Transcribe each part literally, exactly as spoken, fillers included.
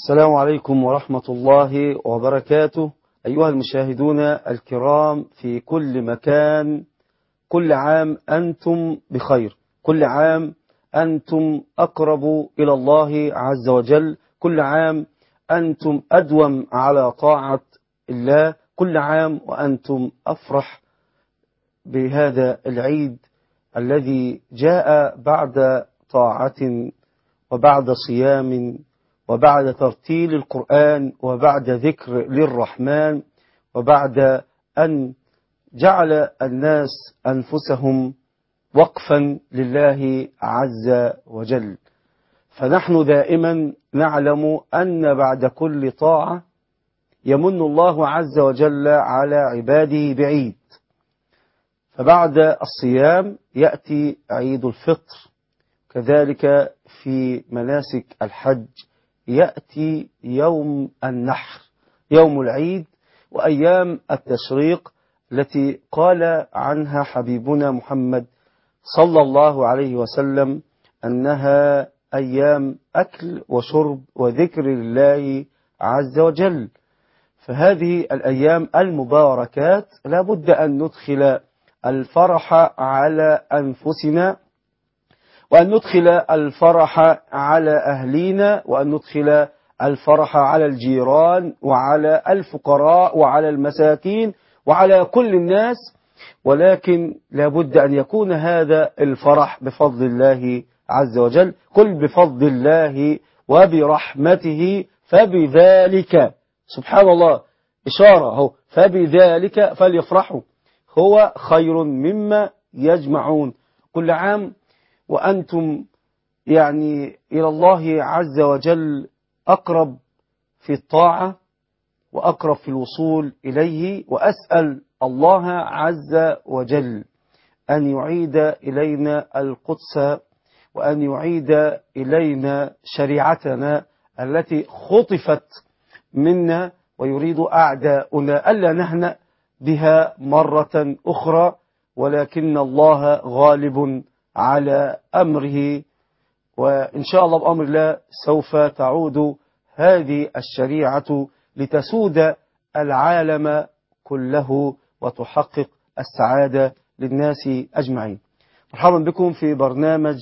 السلام عليكم ورحمة الله وبركاته. أيها المشاهدون الكرام في كل مكان، كل عام أنتم بخير، كل عام أنتم أقرب إلى الله عز وجل، كل عام أنتم أدوم على طاعة الله، كل عام وأنتم أفرح بهذا العيد الذي جاء بعد طاعة وبعد صيام وبعد ترتيل القرآن وبعد ذكر للرحمن وبعد أن جعل الناس أنفسهم وقفا لله عز وجل. فنحن دائما نعلم أن بعد كل طاعة يمن الله عز وجل على عباده بعيد، فبعد الصيام يأتي عيد الفطر، كذلك في مناسك الحج يأتي يوم النحر، يوم العيد، وأيام التشريق التي قال عنها حبيبنا محمد صلى الله عليه وسلم أنها أيام أكل وشرب وذكر لله عز وجل. فهذه الأيام المباركات لا بد أن ندخل الفرح على أنفسنا، وأن ندخل الفرح على أهلينا، وأن ندخل الفرح على الجيران وعلى الفقراء وعلى المساكين وعلى كل الناس، ولكن لا بد أن يكون هذا الفرح بفضل الله عز وجل. قل بفضل الله وبرحمته فبذلك، سبحان الله، إشارة هو فبذلك فليفرحوا هو خير مما يجمعون. كل عام وأنتم يعني إلى الله عز وجل أقرب في الطاعة وأقرب في الوصول إليه، وأسأل الله عز وجل أن يعيد إلينا القدس وأن يعيد إلينا شريعتنا التي خطفت منا، ويريد أعداؤنا ألا نهنأ بها مرة أخرى، ولكن الله غالب على أمره، وإن شاء الله بأمر الله سوف تعود هذه الشريعة لتسود العالم كله وتحقق السعادة للناس أجمعين. مرحبا بكم في برنامج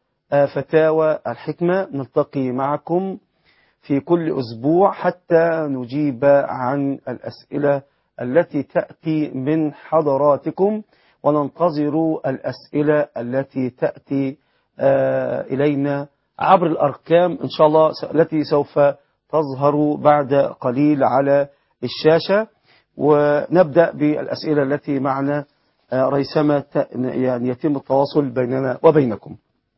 فتاوى الحكمة، نلتقي معكم في كل أسبوع حتى نجيب عن الأسئلة التي تأتي من حضراتكم، وننتظر الأسئلة التي تأتي إلينا عبر الأرقام إن شاء الله التي سوف تظهر بعد قليل على الشاشة. ونبدأ بالأسئلة التي معنا ريثما يعني يتم التواصل بيننا وبينكم.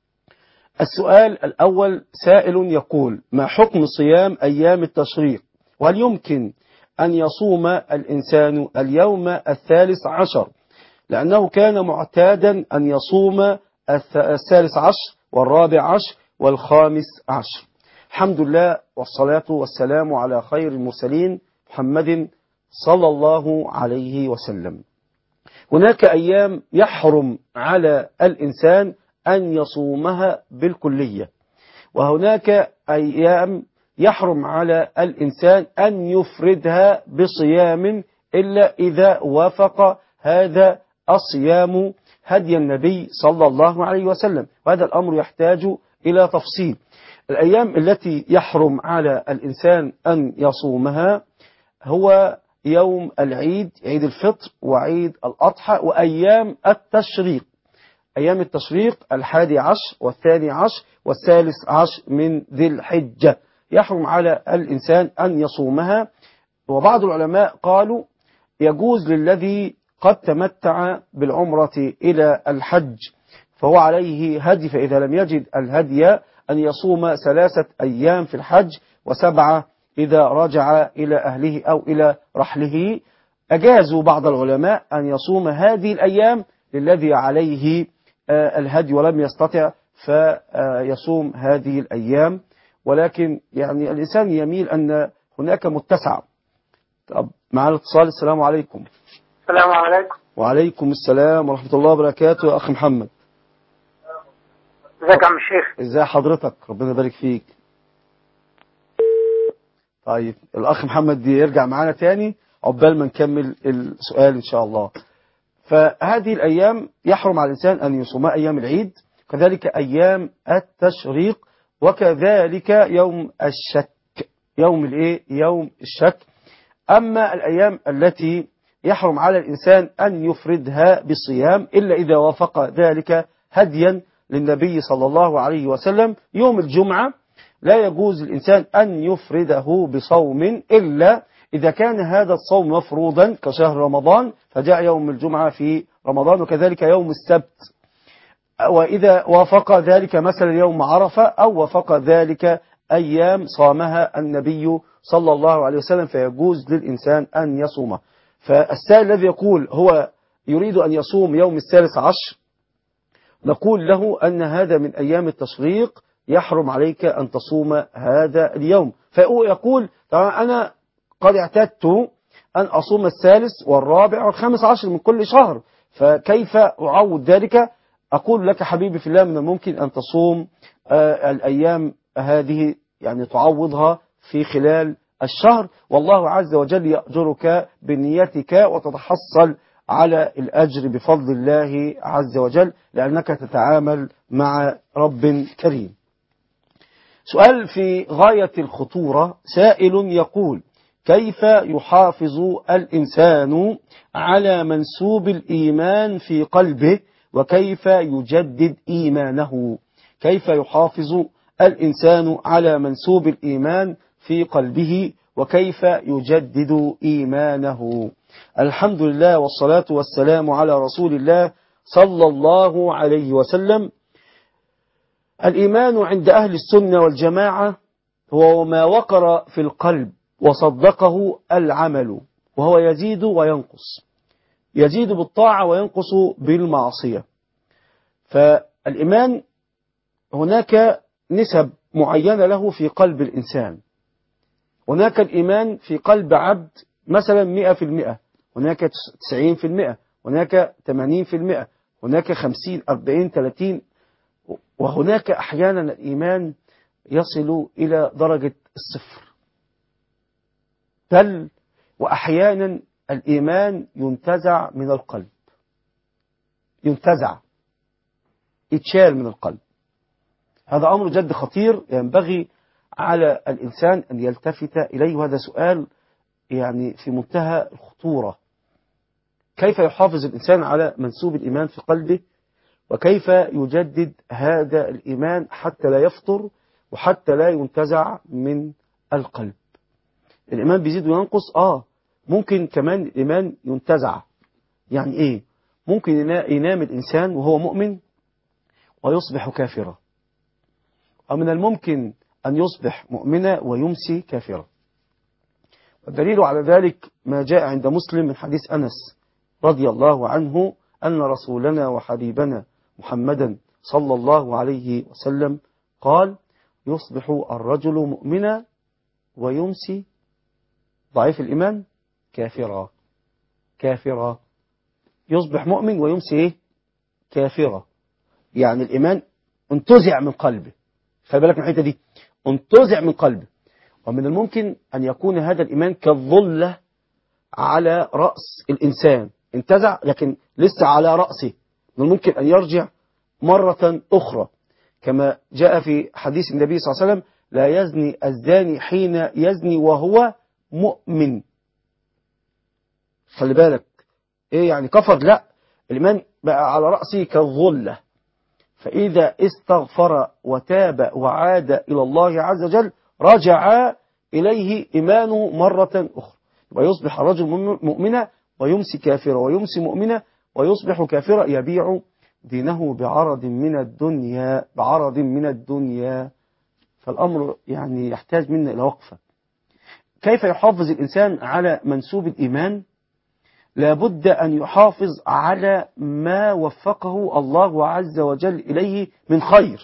السؤال الأول، سائل يقول: ما حكم صيام أيام التشريق؟ وهل يمكن أن يصوم الإنسان اليوم الثالث عشر؟ لأنه كان معتادا أن يصوم الثالث عشر والرابع عشر والخامس عشر. الحمد لله والصلاة والسلام على خير المرسلين محمد صلى الله عليه وسلم. هناك أيام يحرم على الإنسان أن يصومها بالكلية، وهناك أيام يحرم على الإنسان أن يفردها بصيام إلا إذا وافق هذا الصيام هدي النبي صلى الله عليه وسلم، وهذا الأمر يحتاج إلى تفصيل. الأيام التي يحرم على الإنسان أن يصومها هو يوم العيد، عيد الفطر وعيد الأضحى وأيام التشريق. أيام التشريق الحادي عشر والثاني عشر والثالث عشر من ذي الحجة يحرم على الإنسان أن يصومها. وبعض العلماء قالوا يجوز للذي قد تمتع بالعمرة إلى الحج فهو عليه هدي، فإذا لم يجد الهدي أن يصوم ثلاثة أيام في الحج وسبعة إذا رجع إلى أهله أو إلى رحله. أجازوا بعض العلماء أن يصوم هذه الأيام للذي عليه الهدي ولم يستطع فيصوم هذه الأيام، ولكن يعني الإنسان يميل أن هناك متسع. طب مع الاتصال، السلام عليكم. السلام عليكم. وعليكم السلام ورحمة الله وبركاته يا أخ محمد. ازيك يا عم الشيخ؟ ازاي حضرتك؟ ربنا يبارك فيك. طيب الأخ محمد يرجع معانا تاني عقبال ما نكمل السؤال إن شاء الله. فهذه الأيام يحرم على الإنسان أن يصومها، أيام العيد، كذلك أيام التشريق، وكذلك يوم الشك، يوم الإيه؟ يوم الشك. أما الأيام التي يحرم على الإنسان أن يفردها بالصيام إلا إذا وافق ذلك هديا للنبي صلى الله عليه وسلم، يوم الجمعة لا يجوز للإنسان أن يفرده بصوم إلا إذا كان هذا الصوم مفروضا كشهر رمضان فجاء يوم الجمعة في رمضان، وكذلك يوم السبت، وإذا وافق ذلك مثلا يوم عرفة أو وافق ذلك أيام صامها النبي صلى الله عليه وسلم فيجوز للإنسان أن يصومه. فالسائل الذي يقول هو يريد أن يصوم يوم الثالث عشر، نقول له أن هذا من أيام التشريق، يحرم عليك أن تصوم هذا اليوم. فيقول طبعا أنا قد اعتدت أن أصوم الثالث والرابع والخامس عشر من كل شهر، فكيف أعود ذلك؟ أقول لك حبيبي في الله من الممكن أن تصوم آه الأيام هذه، يعني تعوضها في خلال الشهر، والله عز وجل يأجرك بنيتك وتتحصل على الأجر بفضل الله عز وجل، لأنك تتعامل مع رب كريم. سؤال في غاية الخطورة، سائل يقول: كيف يحافظ الإنسان على منسوب الإيمان في قلبه وكيف يجدد إيمانه؟ كيف يحافظ الإنسان على منسوب الإيمان في قلبه وكيف يجدد إيمانه؟ الحمد لله والصلاة والسلام على رسول الله صلى الله عليه وسلم. الإيمان عند أهل السنة والجماعة هو ما وقر في القلب وصدقه العمل، وهو يزيد وينقص، يزيد بالطاعة وينقص بالمعصية. فالإيمان هناك نسب معينة له في قلب الإنسان، هناك الإيمان في قلب عبد مثلا مئة في المئة، هناك تسعين في المئة، هناك ثمانين في المئة، هناك خمسين أربعين ثلاثين، وهناك أحيانا الإيمان يصل إلى درجة الصفر، بل وأحيانا الإيمان ينتزع من القلب، ينتزع، يتشال من القلب. هذا أمر جد خطير ينبغي على الإنسان أن يلتفت إليه، وهذا سؤال يعني في منتهى الخطورة. كيف يحافظ الإنسان على منسوب الإيمان في قلبه وكيف يجدد هذا الإيمان حتى لا يفطر وحتى لا ينتزع من القلب؟ الإيمان بيزيد وينقص، آه ممكن كمان الإيمان ينتزع. يعني إيه؟ ممكن ينام الإنسان وهو مؤمن ويصبح كافرا، ومن الممكن أن يصبح مؤمنا ويمسي كافرا. والدليل على ذلك ما جاء عند مسلم من حديث أنس رضي الله عنه أن رسولنا وحبيبنا محمدا صلى الله عليه وسلم قال: يصبح الرجل مؤمنا ويمسي ضعيف الإيمان كافرا. كافرا، يصبح مؤمن ويمسي إيه؟ كافرا. يعني الإيمان انتزع من قلبه، خلي بالك من الحته دي، انتزع من قلبه. ومن الممكن أن يكون هذا الإيمان كالظلة على رأس الإنسان، انتزع لكن لسه على رأسه، من الممكن أن يرجع مرة أخرى، كما جاء في حديث النبي صلى الله عليه وسلم: لا يزني الزاني حين يزني وهو مؤمن. خلي بالك، إيه يعني كفر؟ لا، الإيمان بقى على رأسه كالظلة، فإذا استغفر وتاب وعاد إلى الله عز وجل رجع إليه إيمانه مرة أخرى، ويصبح الرجل مؤمنا ويمسي كافرا، ويمسي مؤمنا ويصبح كافرا، يبيع دينه بعرض من الدنيا، بعرض من الدنيا. فالأمر يعني يحتاج منا إلى وقفة. كيف يحافظ الإنسان على منسوب الإيمان؟ لابد أن يحافظ على ما وفقه الله عز وجل إليه من خير.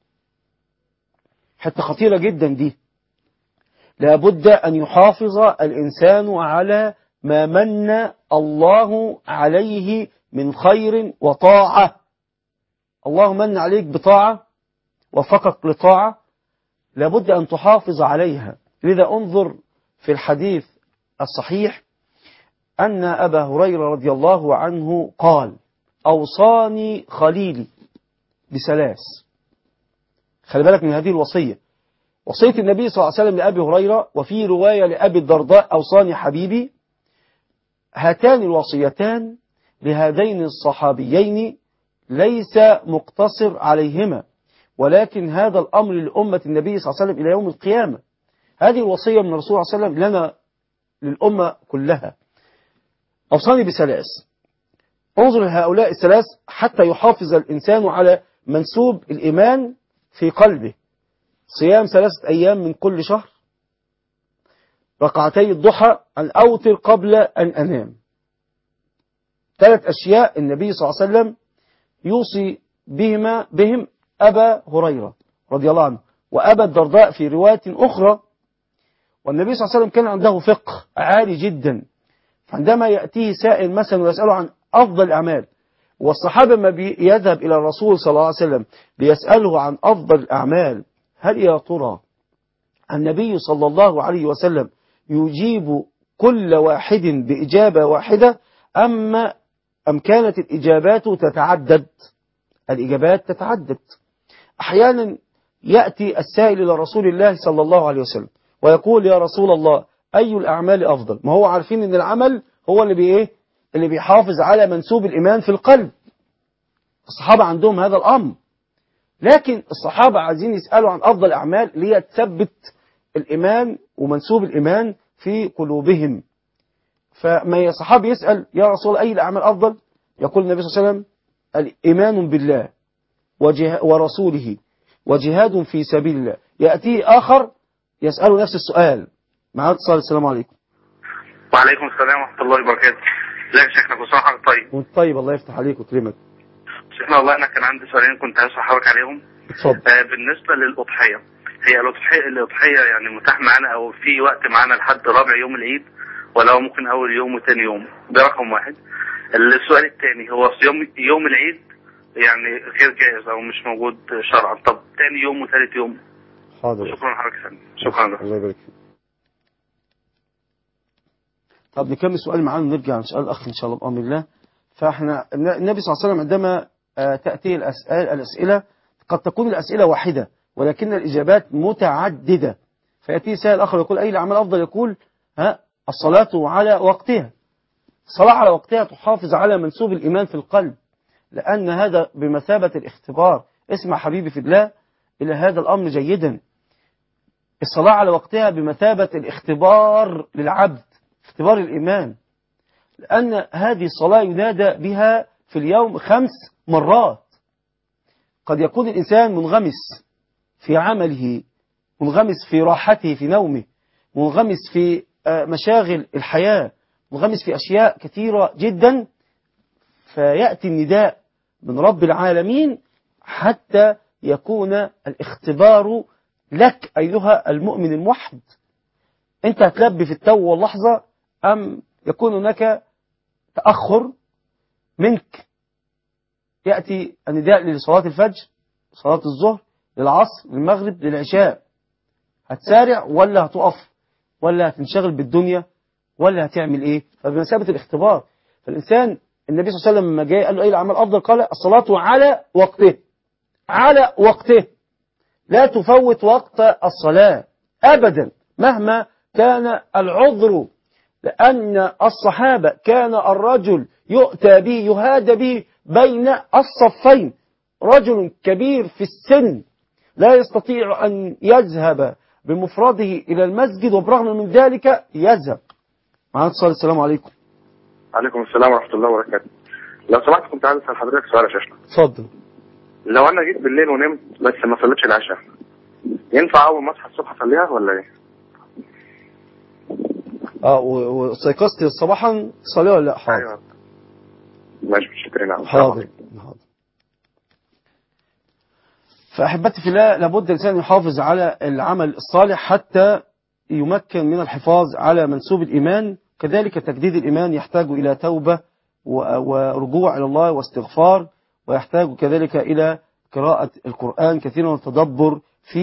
حتى خطيرة جدا دي. لابد أن يحافظ الإنسان على ما من الله عليه من خير وطاعة. الله من عليك بطاعة، وفقك لطاعة، لابد أن تحافظ عليها. لذا انظر في الحديث الصحيح أن أبا هريرة رضي الله عنه قال: أوصاني خليلي بثلاث. خلي بالك من هذه الوصية، وصية النبي صلى الله عليه وسلم لأبي هريرة، وفي رواية لأبي الدرداء: أوصاني حبيبي. هاتان الوصيتان لهذين الصحابيين ليس مقتصر عليهما، ولكن هذا الأمر لأمة النبي صلى الله عليه وسلم إلى يوم القيامة. هذه الوصية من الرسول صلى الله عليه وسلم لنا، للأمة كلها. أوصاني بثلاث. انظر لهؤلاء الثلاث حتى يحافظ الإنسان على منسوب الإيمان في قلبه: صيام ثلاثة أيام من كل شهر، ركعتي الضحى، أن أوتر قبل أن أنام. ثلاث أشياء النبي صلى الله عليه وسلم يوصي بهما بهم أبا هريرة رضي الله عنه وأبا الدرداء في رواية أخرى. والنبي صلى الله عليه وسلم كان عنده فقه عالي جدا، فعندما يأتيه سائل مثلا ويسأله عن أفضل الأعمال، والصحابة ما يذهب إلى الرسول صلى الله عليه وسلم ليسأله عن أفضل الأعمال، هل يا ترى النبي صلى الله عليه وسلم يجيب كل واحد بإجابة واحدة، أم أم كانت الإجابات تتعدد؟ الإجابات تتعدد. أحيانا يأتي السائل إلى رسول الله صلى الله عليه وسلم ويقول: يا رسول الله، أي الأعمال أفضل؟ ما هو عارفين أن العمل هو اللي بإيه؟ اللي بيحافظ على منسوب الإيمان في القلب. الصحابة عندهم هذا الأمر، لكن الصحابة عايزين يسألوا عن أفضل الأعمال ليتثبت الإيمان ومنسوب الإيمان في قلوبهم. فما الصحابي يسأل: يا رسول الله، أي الأعمال أفضل؟ يقول النبي صلى الله عليه وسلم: الإيمان بالله ورسوله وجهاد في سبيل الله. يأتي آخر يسأله نفس السؤال. معاك اتصال. السلام عليكم. وعليكم السلام ورحمة الله وبركاته. لا يا شيخنا، كل سنة وحضرتك طيب. وانت طيب، الله يفتح عليك ويكرمك. شيخنا والله أنا كان عندي سؤالين كنت عايز أحرك عليهم. اتفضل. آه بالنسبة للأضحية، هي الأضحية الأضحية يعني متاح معانا أو في وقت معانا لحد رابع يوم العيد، ولا هو ممكن أول يوم وثاني يوم؟ ده رقم واحد. السؤال الثاني هو صيام يوم العيد يعني غير جائز أو مش موجود شرعا، طب ثاني يوم وثالث يوم؟ حاضر. شكرا لحضرتك. شكرا. الله يبارك فيك. طب نكمل سؤال معانا ونرجع لسؤال الأخ إن شاء الله بأمر الله. فإحنا النبي صلى الله عليه وسلم عندما تأتي الأسئلة, الأسئلة قد تكون الأسئلة واحدة ولكن الإجابات متعددة. فيأتي سائل آخر يقول: أي الأعمال أفضل؟ يقول: ها الصلاة على وقتها. الصلاة على وقتها تحافظ على منسوب الإيمان في القلب، لأن هذا بمثابة الاختبار. اسمع حبيبي في الله إلى هذا الأمر جيدا. الصلاة على وقتها بمثابة الاختبار للعبد، اختبار الإيمان، لأن هذه الصلاة ينادى بها في اليوم خمس مرات. قد يكون الإنسان منغمس في عمله، منغمس في راحته في نومه، منغمس في مشاغل الحياة، منغمس في أشياء كثيرة جدا، فيأتي النداء من رب العالمين حتى يكون الاختبار لك أيها المؤمن الموحد. أنت هتلبي في التو واللحظة أم يكون هناك تأخر منك؟ يأتي النداء لصلاة الفجر، صلاة الظهر، للعصر، للمغرب، للعشاء، هتسارع ولا هتقف ولا هتنشغل بالدنيا ولا هتعمل ايه؟ فبمثابة الاختبار. فالإنسان النبي صلى الله عليه وسلم لما جاء قال له: ايه العمل أفضل؟ قال: الصلاة على وقته. على وقته، لا تفوت وقت الصلاة أبدا مهما كان العذر، لأن الصحابة كان الرجل يؤتى به يهادى به بين الصفين، رجل كبير في السن لا يستطيع أن يذهب بمفرده إلى المسجد وبرغم من ذلك يذهب. معنا اتصال. السلام عليكم. عليكم السلام ورحمة الله وبركاته. لو سمحت كنت عايز أسأل حضرتك سؤال يا شيخنا. اتفضل. لو أنا جيت بالليل ونمت بس ما صليتش العشاء، ينفع أول ما أصحى الصبح أصليها ولا إيه؟ اه واستيقظت صباحا تصليها ولا لا؟ حاضر. أيوه ماشي، شكرا. حاضر حاضر. فأحبتي في الله، لابد الإنسان يحافظ على العمل الصالح حتى يمكن من الحفاظ على منسوب الإيمان. كذلك تجديد الإيمان يحتاج إلى توبة ورجوع إلى الله واستغفار، ويحتاج كذلك إلى قراءة القرآن كثيرا والتدبر فيه،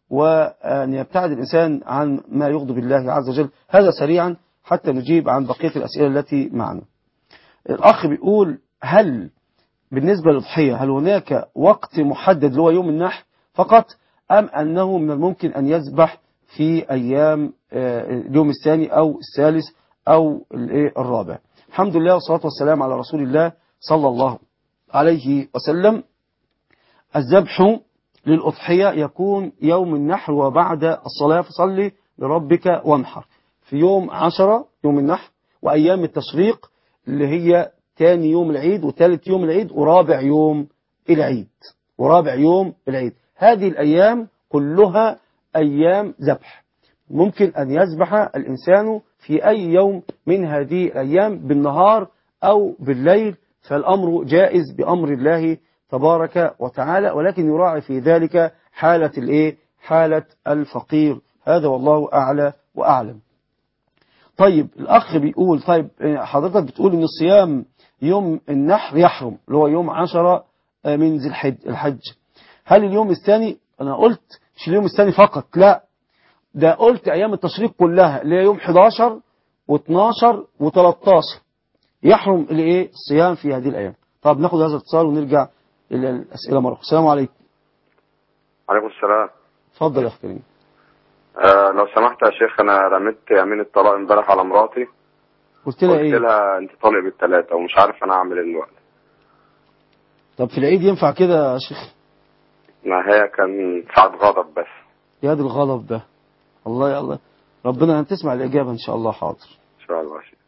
وأن يبتعد الإنسان عن ما يغضب الله عز وجل. هذا سريعا حتى نجيب عن بقية الأسئلة التي معنا. الأخ بيقول هل بالنسبة للضحية هل هناك وقت محدد اللي هو يوم النحر فقط، أم أنه من الممكن أن يذبح في أيام اليوم الثاني أو الثالث أو الرابع؟ الحمد لله والصلاة والسلام على رسول الله صلى الله عليه وسلم. الذبح للأضحية يكون يوم النحر وبعد الصلاة، فصلي لربك وانحر في يوم عشرة يوم النحر، وأيام التشريق اللي هي تاني يوم العيد وثالث يوم العيد ورابع يوم العيد ورابع يوم العيد. هذه الأيام كلها أيام ذبح، ممكن أن يذبح الإنسان في أي يوم من هذه الأيام بالنهار أو بالليل، فالأمر جائز بأمر الله تبارك وتعالى، ولكن يراعي في ذلك حالة الإيه؟ حالة الفقير. هذا والله أعلى وأعلم. طيب الأخ بيقول طيب حضرتك بتقول إن الصيام يوم النحر يحرم اللي هو يوم عشرة من ذي الحج الحج هل اليوم الثاني؟ أنا قلت مش اليوم الثاني فقط، لا ده قلت أيام التشريق كلها اللي هي يوم حداشر واثناشر وثلاثتاشر يحرم الإيه؟ الصيام في هذه الأيام. طب ناخد هذا الاتصال ونرجع إلى الأسئلة مرة. السلام عليكم. عليكم السلام. اتفضل يا أخ كريم. آه لو سمحت يا شيخ، انا رميت يمين الطلاق امبارح على مراتي. قلت لها ايه؟ قلت لها انت طالق بالثلاثه ومش عارف انا اعمل ايه دلوقتي. طب في العيد ينفع كده يا شيخ؟ ما هي كان ساعة غضب بس. يا دي الغضب ده. الله يا الله، ربنا تسمع الإجابة إن شاء الله. حاضر ان شاء الله. شيخ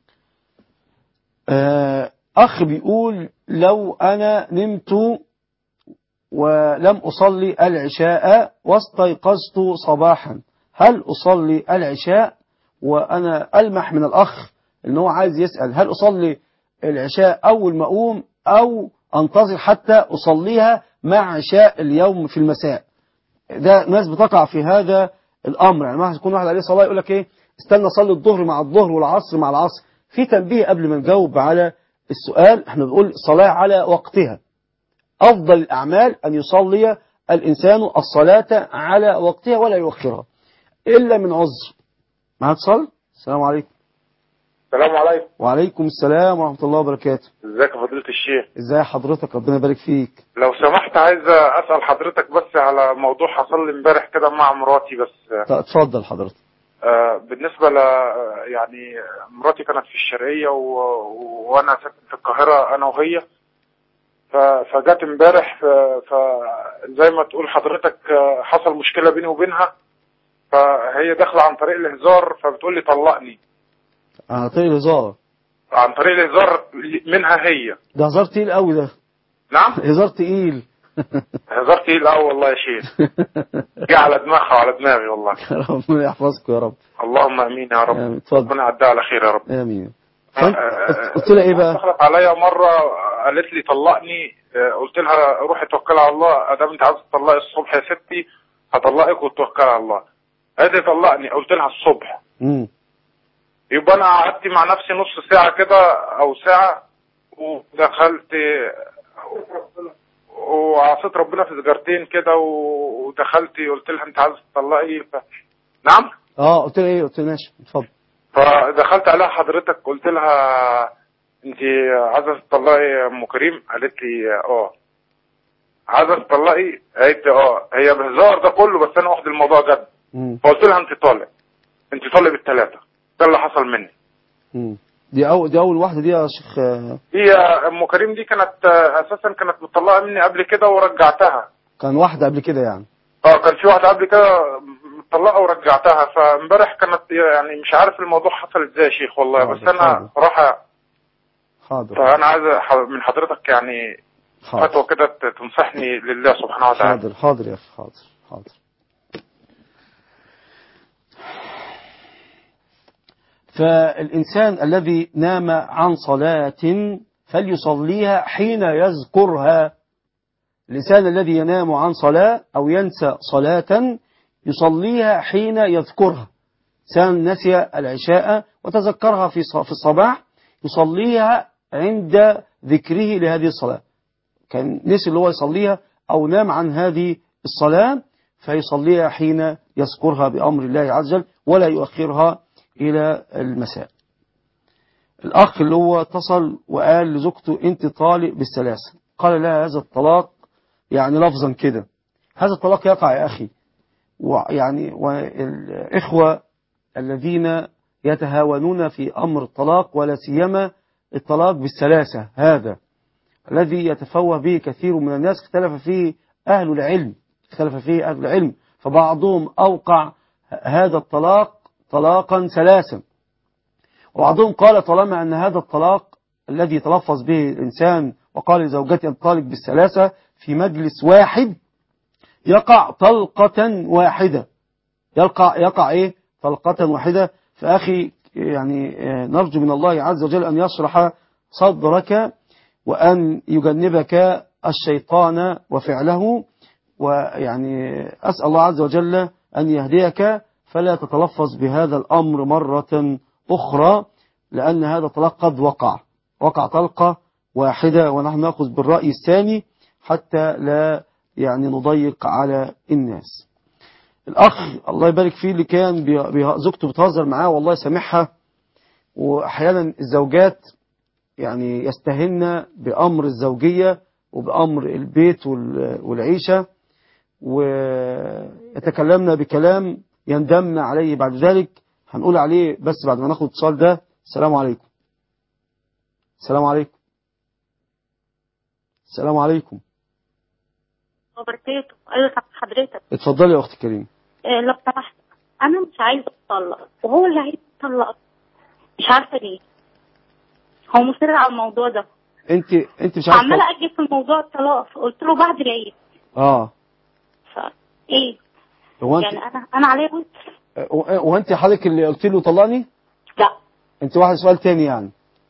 آه أخ بيقول لو أنا نمت ولم أصلي العشاء واستيقظت صباحا، هل أصلي العشاء؟ وأنا ألمح من الأخ إن هو عايز يسأل هل أصلي العشاء أول ما أقوم أو أنتظر حتى أصليها مع عشاء اليوم في المساء. ده ناس بتقع في هذا الأمر، يعني ما يكون واحد عليه صلاة يقول لك إيه استنى أصلي الظهر مع الظهر والعصر مع العصر. في تنبيه قبل ما نجاوب على السؤال، احنا بنقول صلاة على وقتها. أفضل الأعمال أن يصلي الإنسان الصلاة على وقتها ولا يؤخرها إلا من عذر. ما هتصل؟ السلام عليكم. السلام عليكم. وعليكم السلام ورحمة الله وبركاته. ازيك يا فضيلة الشيخ؟ ازاي حضرتك؟ ربنا يبارك فيك. لو سمحت عايز اسأل حضرتك بس على موضوع حصل لي امبارح كده مع مراتي بس. اتفضل حضرتك. آه بالنسبة ل يعني مراتي كانت في الشرقية و... وانا ساكن في القاهرة انا وهي، ف... فجات امبارح فزي ما تقول حضرتك حصل مشكلة بيني وبينها، فهي داخلة عن طريق الهزار فبتقول لي طلقني. عن طريق الهزار؟ عن طريق الهزار منها هي. ده هزار تقيل قوي ده. نعم هزار تقيل. هزار تقيل قوي والله يا شيخ. جه على دماغها وعلى دماغي والله. ربنا يحفظكم يا رب. اللهم امين يا رب. آمين. ربنا يعديها على خير يا رب. امين. قلت لها ايه بقى؟ دخلت عليا مره قالت لي طلقني، قلت لها روحي توكلي على الله، ادام انت عايزه تطلقي الصبح يا ستي هطلقك وتوكلي على الله. قالت لي طلقني، قلت لها الصبح. امم يبقى انا قعدت مع نفسي نص ساعه كده او ساعه ودخلت وعصيت ربنا في سجارتين كده ودخلت قلت لها انت عايزه تطلقي ف... نعم اه قلت لها ايه؟ قلت لها ماشي اتفضل. فدخلت عليها حضرتك قلت لها انت عايزه تطلقي ام كريم؟ قالت لي اه. عايزه تطلقي؟ قالت لي اه. هي بهزار ده كله بس انا واخد الموضوع جد. فقلت لها انت طالق، انت طالق بالثلاثه. ده اللي حصل مني. امم دي اول دي اول واحده دي يا شيخ. هي ام كريم دي كانت اساسا كانت مطلقه مني قبل كده ورجعتها. كان واحده قبل كده يعني؟ اه كان في واحده قبل كده مطلقه ورجعتها. فامبارح كانت يعني مش عارف الموضوع حصل ازاي يا شيخ والله. بس انا صراحه حاضر. فانا عايز من حضرتك يعني فتوى كده تنصحني لله سبحانه وتعالى. حاضر حاضر يا اخي. حاضر حاضر. فالإنسان الذي نام عن صلاة فليصليها حين يذكرها. الإنسان الذي ينام عن صلاة أو ينسى صلاة يصليها حين يذكرها. إنسان نسي العشاء وتذكرها في الصباح يصليها عند ذكره لهذه الصلاة. كان نسي اللي هو يصليها أو نام عن هذه الصلاة فيصليها حين يذكرها بأمر الله عز وجل ولا يؤخرها إلى المساء. الأخ اللي هو اتصل وقال لزوجته أنت طالق بالثلاثة، قال لها هذا الطلاق يعني لفظا كده، هذا الطلاق يقع يا أخي. ويعني والإخوة الذين يتهاونون في أمر الطلاق ولا سيما الطلاق بالثلاثة هذا الذي يتفوه به كثير من الناس، اختلف فيه أهل العلم اختلف فيه أهل العلم فبعضهم أوقع هذا الطلاق طلاقا ثلاثا، وبعضهم قال طالما أن هذا الطلاق الذي تلفظ به الإنسان وقال لزوجته الطالق بالثلاثة في مجلس واحد يقع طلقة واحدة، يقع يقع إيه طلقة واحدة. فأخي يعني نرجو من الله عز وجل أن يشرح صدرك وأن يجنبك الشيطان وفعله، ويعني أسأل الله عز وجل أن يهديك فلا تتلفظ بهذا الأمر مرة أخرى، لأن هذا الطلاق قد وقع وقع طلقة واحدة، ونحن نأخذ بالرأي الثاني حتى لا يعني نضيق على الناس. الأخ الله يبارك فيه اللي كان زوجته بتهزر معاه والله سامحها، وأحيانا الزوجات يعني يستهن بأمر الزوجية وبأمر البيت والعيشة ويتكلمنا بكلام يندمنا عليه بعد ذلك، هنقول عليه بس بعد ما ناخد اتصال ده. السلام عليكم. السلام عليكم. السلام عليكم. وبركاته. ايوه حضرتك. اتفضلي يا اختي كريم. إيه لو سمحت، انا مش عايزه اتطلق وهو اللي عايز يتطلق، مش عارفه ليه هو مصر على الموضوع ده. انت انت مش عارفه عماله اجي في موضوع الطلاق، قلت له بعد العيد. اه ف ايه هو يعني انا انا عليا وتر. هو انت حضرتك اللي قلت له طلقني؟ لا انت واحد سؤال تاني يعني.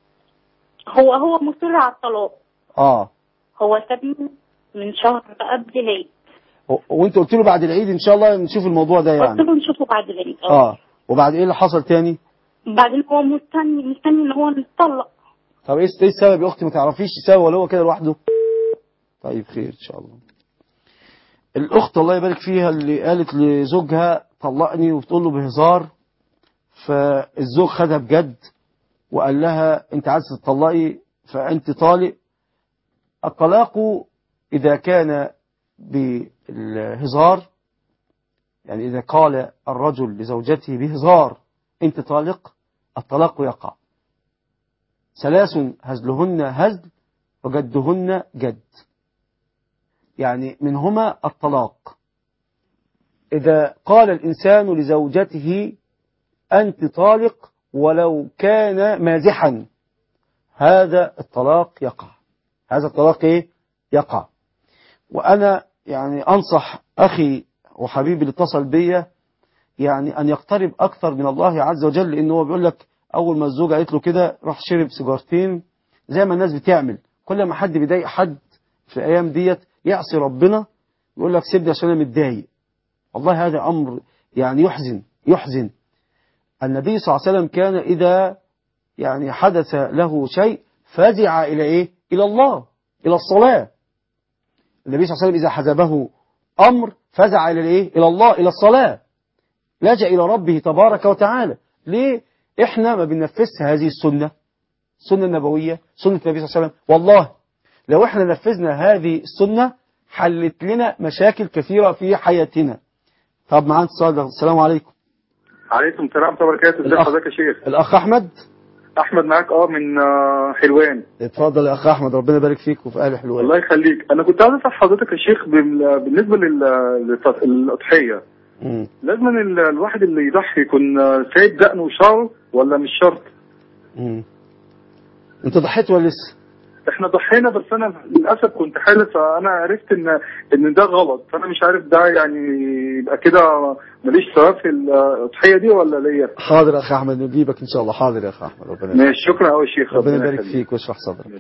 هو هو مصر على الطلاق. اه هو سابني من شهر قبل العيد، وانت قلت له بعد العيد ان شاء الله نشوف الموضوع ده يعني. قلت له نشوفه بعد العيد. اه وبعد ايه اللي حصل تاني؟ بعدين هو مستني مستني ان هو نتطلق. طب ايه ايه السبب يا اختي؟ ما تعرفيش السبب ولا هو كده لوحده؟ طيب خير ان شاء الله. الاخت الله يبارك فيها اللي قالت لزوجها طلقني وبتقول له بهزار، فالزوج خدها بجد وقال لها انت عايزه تطلقي فانت طالق. الطلاق اذا كان بالهزار، يعني اذا قال الرجل لزوجته بهزار انت طالق، الطلاق يقع. ثلاث هزلهن هزل وجدهن جد، يعني منهما الطلاق. إذا قال الإنسان لزوجته أنت طالق ولو كان مازحا، هذا الطلاق يقع، هذا الطلاق إيه؟ يقع. وأنا يعني أنصح أخي وحبيبي اللي اتصل بيا يعني أن يقترب أكثر من الله عز وجل، لأنه هو بيقول لك أول ما الزوجة قالت له كده راح شرب سيجارتين زي ما الناس بتعمل. كل ما حد بيضايق حد في الأيام ديت يعصي ربنا يقول لك سيبني عشان أنا متضايق. والله هذا أمر يعني يحزن يحزن. النبي صلى الله عليه وسلم كان إذا يعني حدث له شيء فزع إلى إيه؟ إلى الله، إلى الصلاة. النبي صلى الله عليه وسلم إذا حزبه أمر فزع إلى إيه؟ إلى الله، إلى الصلاة، لجأ إلى ربه تبارك وتعالى. ليه إحنا ما بننفذش هذه السنة، السنة النبوية، سنة النبي صلى الله عليه وسلم؟ والله لو إحنا نفذنا هذه السنة حلت لنا مشاكل كثيرة في حياتنا. طب معانا اتصال. السلام عليكم. عليكم السلام ورحمة الله وبركاته. ازي حضرتك يا شيخ؟ الأخ أحمد. أحمد معاك اه من حلوان. اتفضل يا أخ أحمد، ربنا يبارك فيك وفي أهل حلوان. الله يخليك. أنا كنت عايز أسأل حضرتك يا شيخ بالنسبة للأضحية، لازم الواحد اللي يضحي يكون سايب دقنه وشعره ولا مش شرط؟ امم أنت ضحيت ولا لسه؟ احنا ضحينا، بس انا للاسف كنت حالف، فانا عرفت ان ان ده غلط، فانا مش عارف ده يعني يبقى كده ماليش ثواب في الاضحيه دي ولا ليا؟ حاضر يا اخ احمد نجيبك ان شاء الله. حاضر يا اخ احمد، ربنا يبارك. ماشي، شكرا قوي يا شيخ، ربنا يبارك فيك ويشرح صدرك.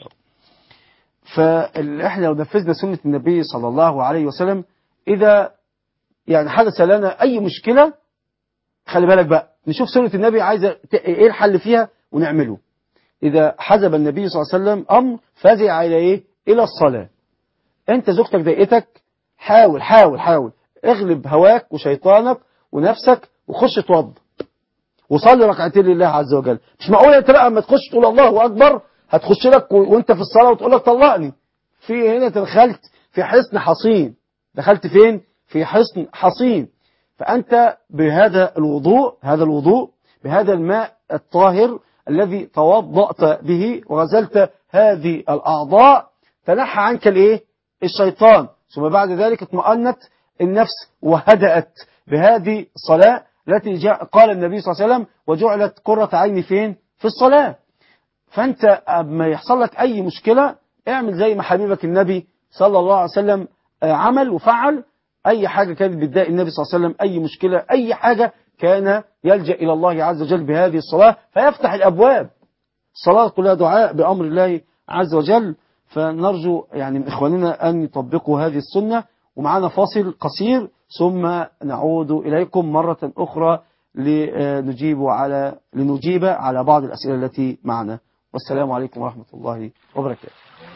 فاحنا لو نفذنا سنه النبي صلى الله عليه وسلم، اذا يعني حدث لنا اي مشكله خلي بالك بقى نشوف سنه النبي عايزه ايه الحل فيها ونعمله. إذا حزب النبي صلى الله عليه وسلم أمر فزع إلى إيه؟ إلى الصلاة. أنت زوجتك ضايقتك، حاول حاول حاول اغلب هواك وشيطانك ونفسك وخش اتوضى وصلي ركعتين لله عز وجل. مش معقول انت بقى اما تخش تقول الله اكبر هتخش لك وانت في الصلاه وتقول لك طلقني. في هنا دخلت في حصن حصين. دخلت فين؟ في حصن حصين. فانت بهذا الوضوء هذا الوضوء بهذا الماء الطاهر الذي توضأت به وغسلت هذه الأعضاء تنحى عنك الايه؟ الشيطان. ثم بعد ذلك اطمأنت النفس وهدأت بهذه الصلاة التي جاء قال النبي صلى الله عليه وسلم وجعلت قرة عيني فين؟ في الصلاة. فأنت أما يحصل لك أي مشكلة اعمل زي ما حبيبك النبي صلى الله عليه وسلم عمل وفعل. أي حاجة كانت بتضايق النبي صلى الله عليه وسلم أي مشكلة أي حاجة كان يلجأ إلى الله عز وجل بهذه الصلاة فيفتح الأبواب. الصلاة كلها دعاء بأمر الله عز وجل. فنرجو يعني من إخواننا أن يطبقوا هذه السنة. ومعنا فاصل قصير ثم نعود إليكم مرة أخرى لنجيب على لنجيب على بعض الأسئلة التي معنا. والسلام عليكم ورحمة الله وبركاته.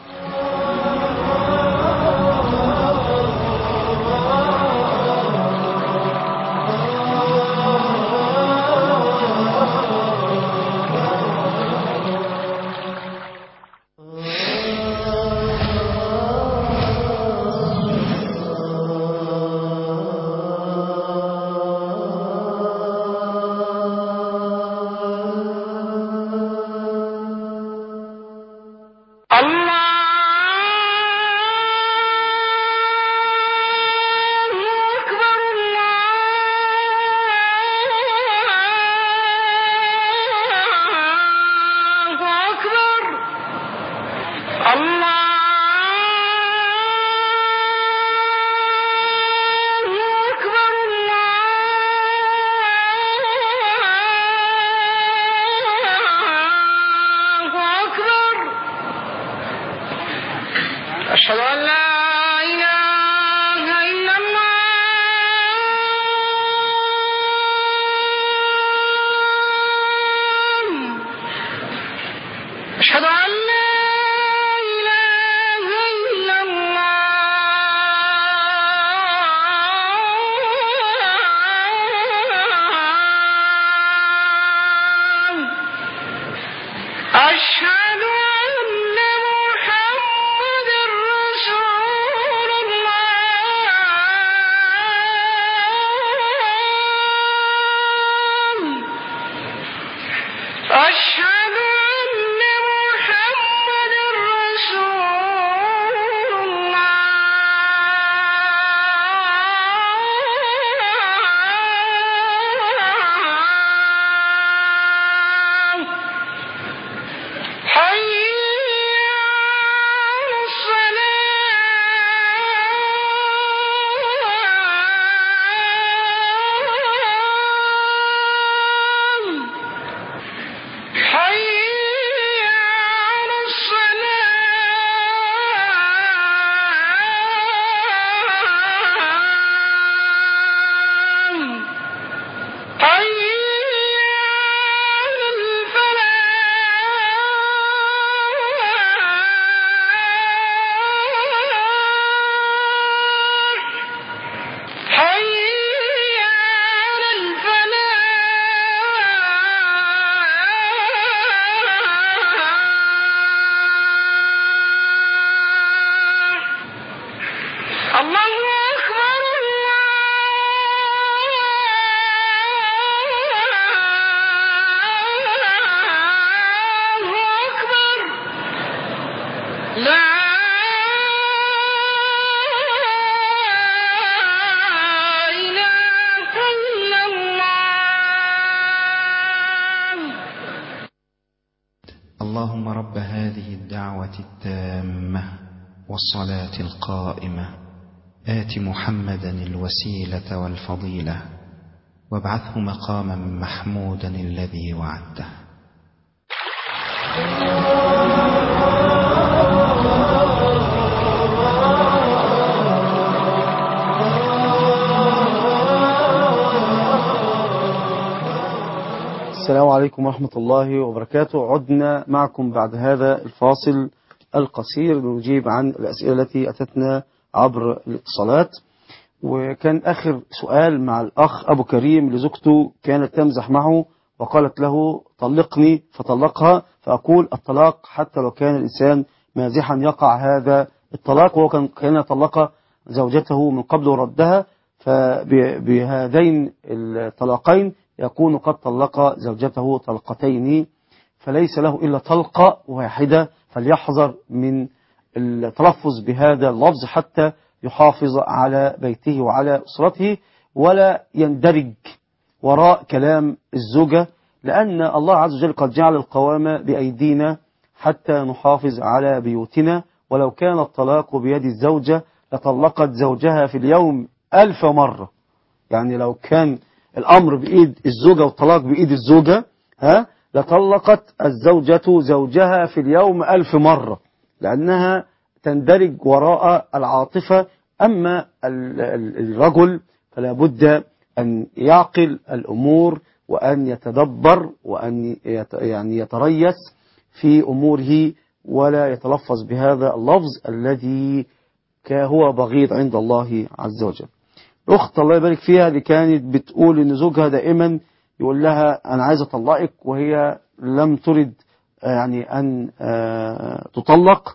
أشهد أن لا إله إلا الله أشهد أن لا إله إلا الله أشهد أن محمد رسول الله أشهد أن محمد رسول الله حي على الصلاة حي على الصلاة حي على الفلاح حي على الفلاح الله أكبر الله أكبر لا إله إلا الله اللهم رب هذه الدعوة التامة والصلاة القائمة آت محمدا الوسيلة والفضيلة وابعثه مقاما محمودا الذي وعدته. السلام عليكم ورحمة الله وبركاته. عدنا معكم بعد هذا الفاصل القصير لنجيب عن الأسئلة التي أتتنا عبر الاتصالات. وكان آخر سؤال مع الأخ أبو كريم لزوجته كانت تمزح معه وقالت له طلقني فطلقها، فأقول الطلاق حتى لو كان الإنسان مازحا يقع هذا الطلاق، وهو كان كان طلق زوجته من قبل وردها، فبهذين الطلاقين يكون قد طلق زوجته طلقتين، فليس له إلا طلقة واحدة، فليحذر من التلفظ بهذا اللفظ حتى يحافظ على بيته وعلى أسرته، ولا يندرج وراء كلام الزوجة، لأن الله عز وجل قد جعل القوامة بأيدينا حتى نحافظ على بيوتنا، ولو كان الطلاق بيد الزوجة لطلقت زوجها في اليوم ألف مرة. يعني لو كان الأمر بإيد الزوجة والطلاق بإيد الزوجة ها لطلقت الزوجة زوجها في اليوم ألف مرة، لأنها تندرج وراء العاطفة. أما الرجل فلا بد أن يعقل الأمور وأن يتدبر وأن يعني يتريث في أموره، ولا يتلفظ بهذا اللفظ الذي هو بغيض عند الله عز وجل. أخت الله يبارك فيها اللي كانت بتقول إن زوجها دائما يقول لها أنا عايزة أطلقك، وهي لم ترد يعني أن تطلق،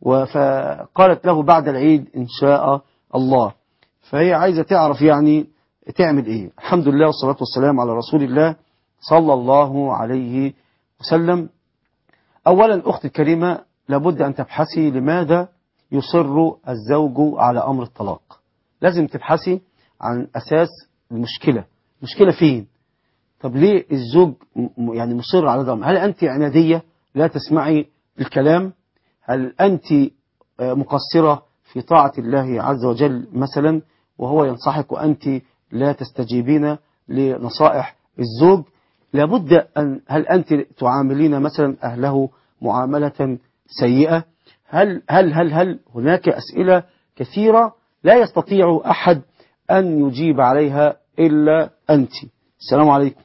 فقالت له بعد العيد إن شاء الله، فهي عايزة تعرف يعني تعمل إيه. الحمد لله والصلاة والسلام على رسول الله صلى الله عليه وسلم. أولا أختي الكريمة لابد أن تبحثي لماذا يصر الزوج على أمر الطلاق. لازم تبحثي عن أساس المشكلة، المشكلة فين؟ طب ليه الزوج يعني مصر على ضم؟ هل أنت عنادية لا تسمعي الكلام؟ هل أنت مقصرة في طاعة الله عز وجل مثلا وهو ينصحك وأنت لا تستجيبين لنصائح الزوج؟ لابد أن هل أنت تعاملين مثلا أهله معاملة سيئة؟ هل هل هل هل هناك أسئلة كثيرة لا يستطيع أحد أن يجيب عليها إلا أنت. السلام عليكم.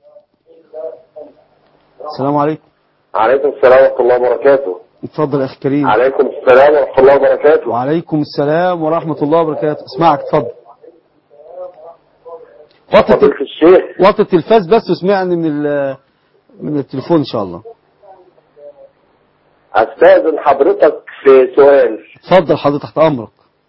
السلام عليكم. عليكم السلام ورحمة الله وبركاته. اتفضل أخي كريم. عليكم السلام ورحمة الله وبركاته. وعليكم السلام ورحمة الله وبركاته. اسمعك اتفضل. وطت الشيخ وطت التلفاز بس واسمعني من من التليفون إن شاء الله. أستاذن حضرتك في سؤال. اتفضل حضرتك تحت أمرك.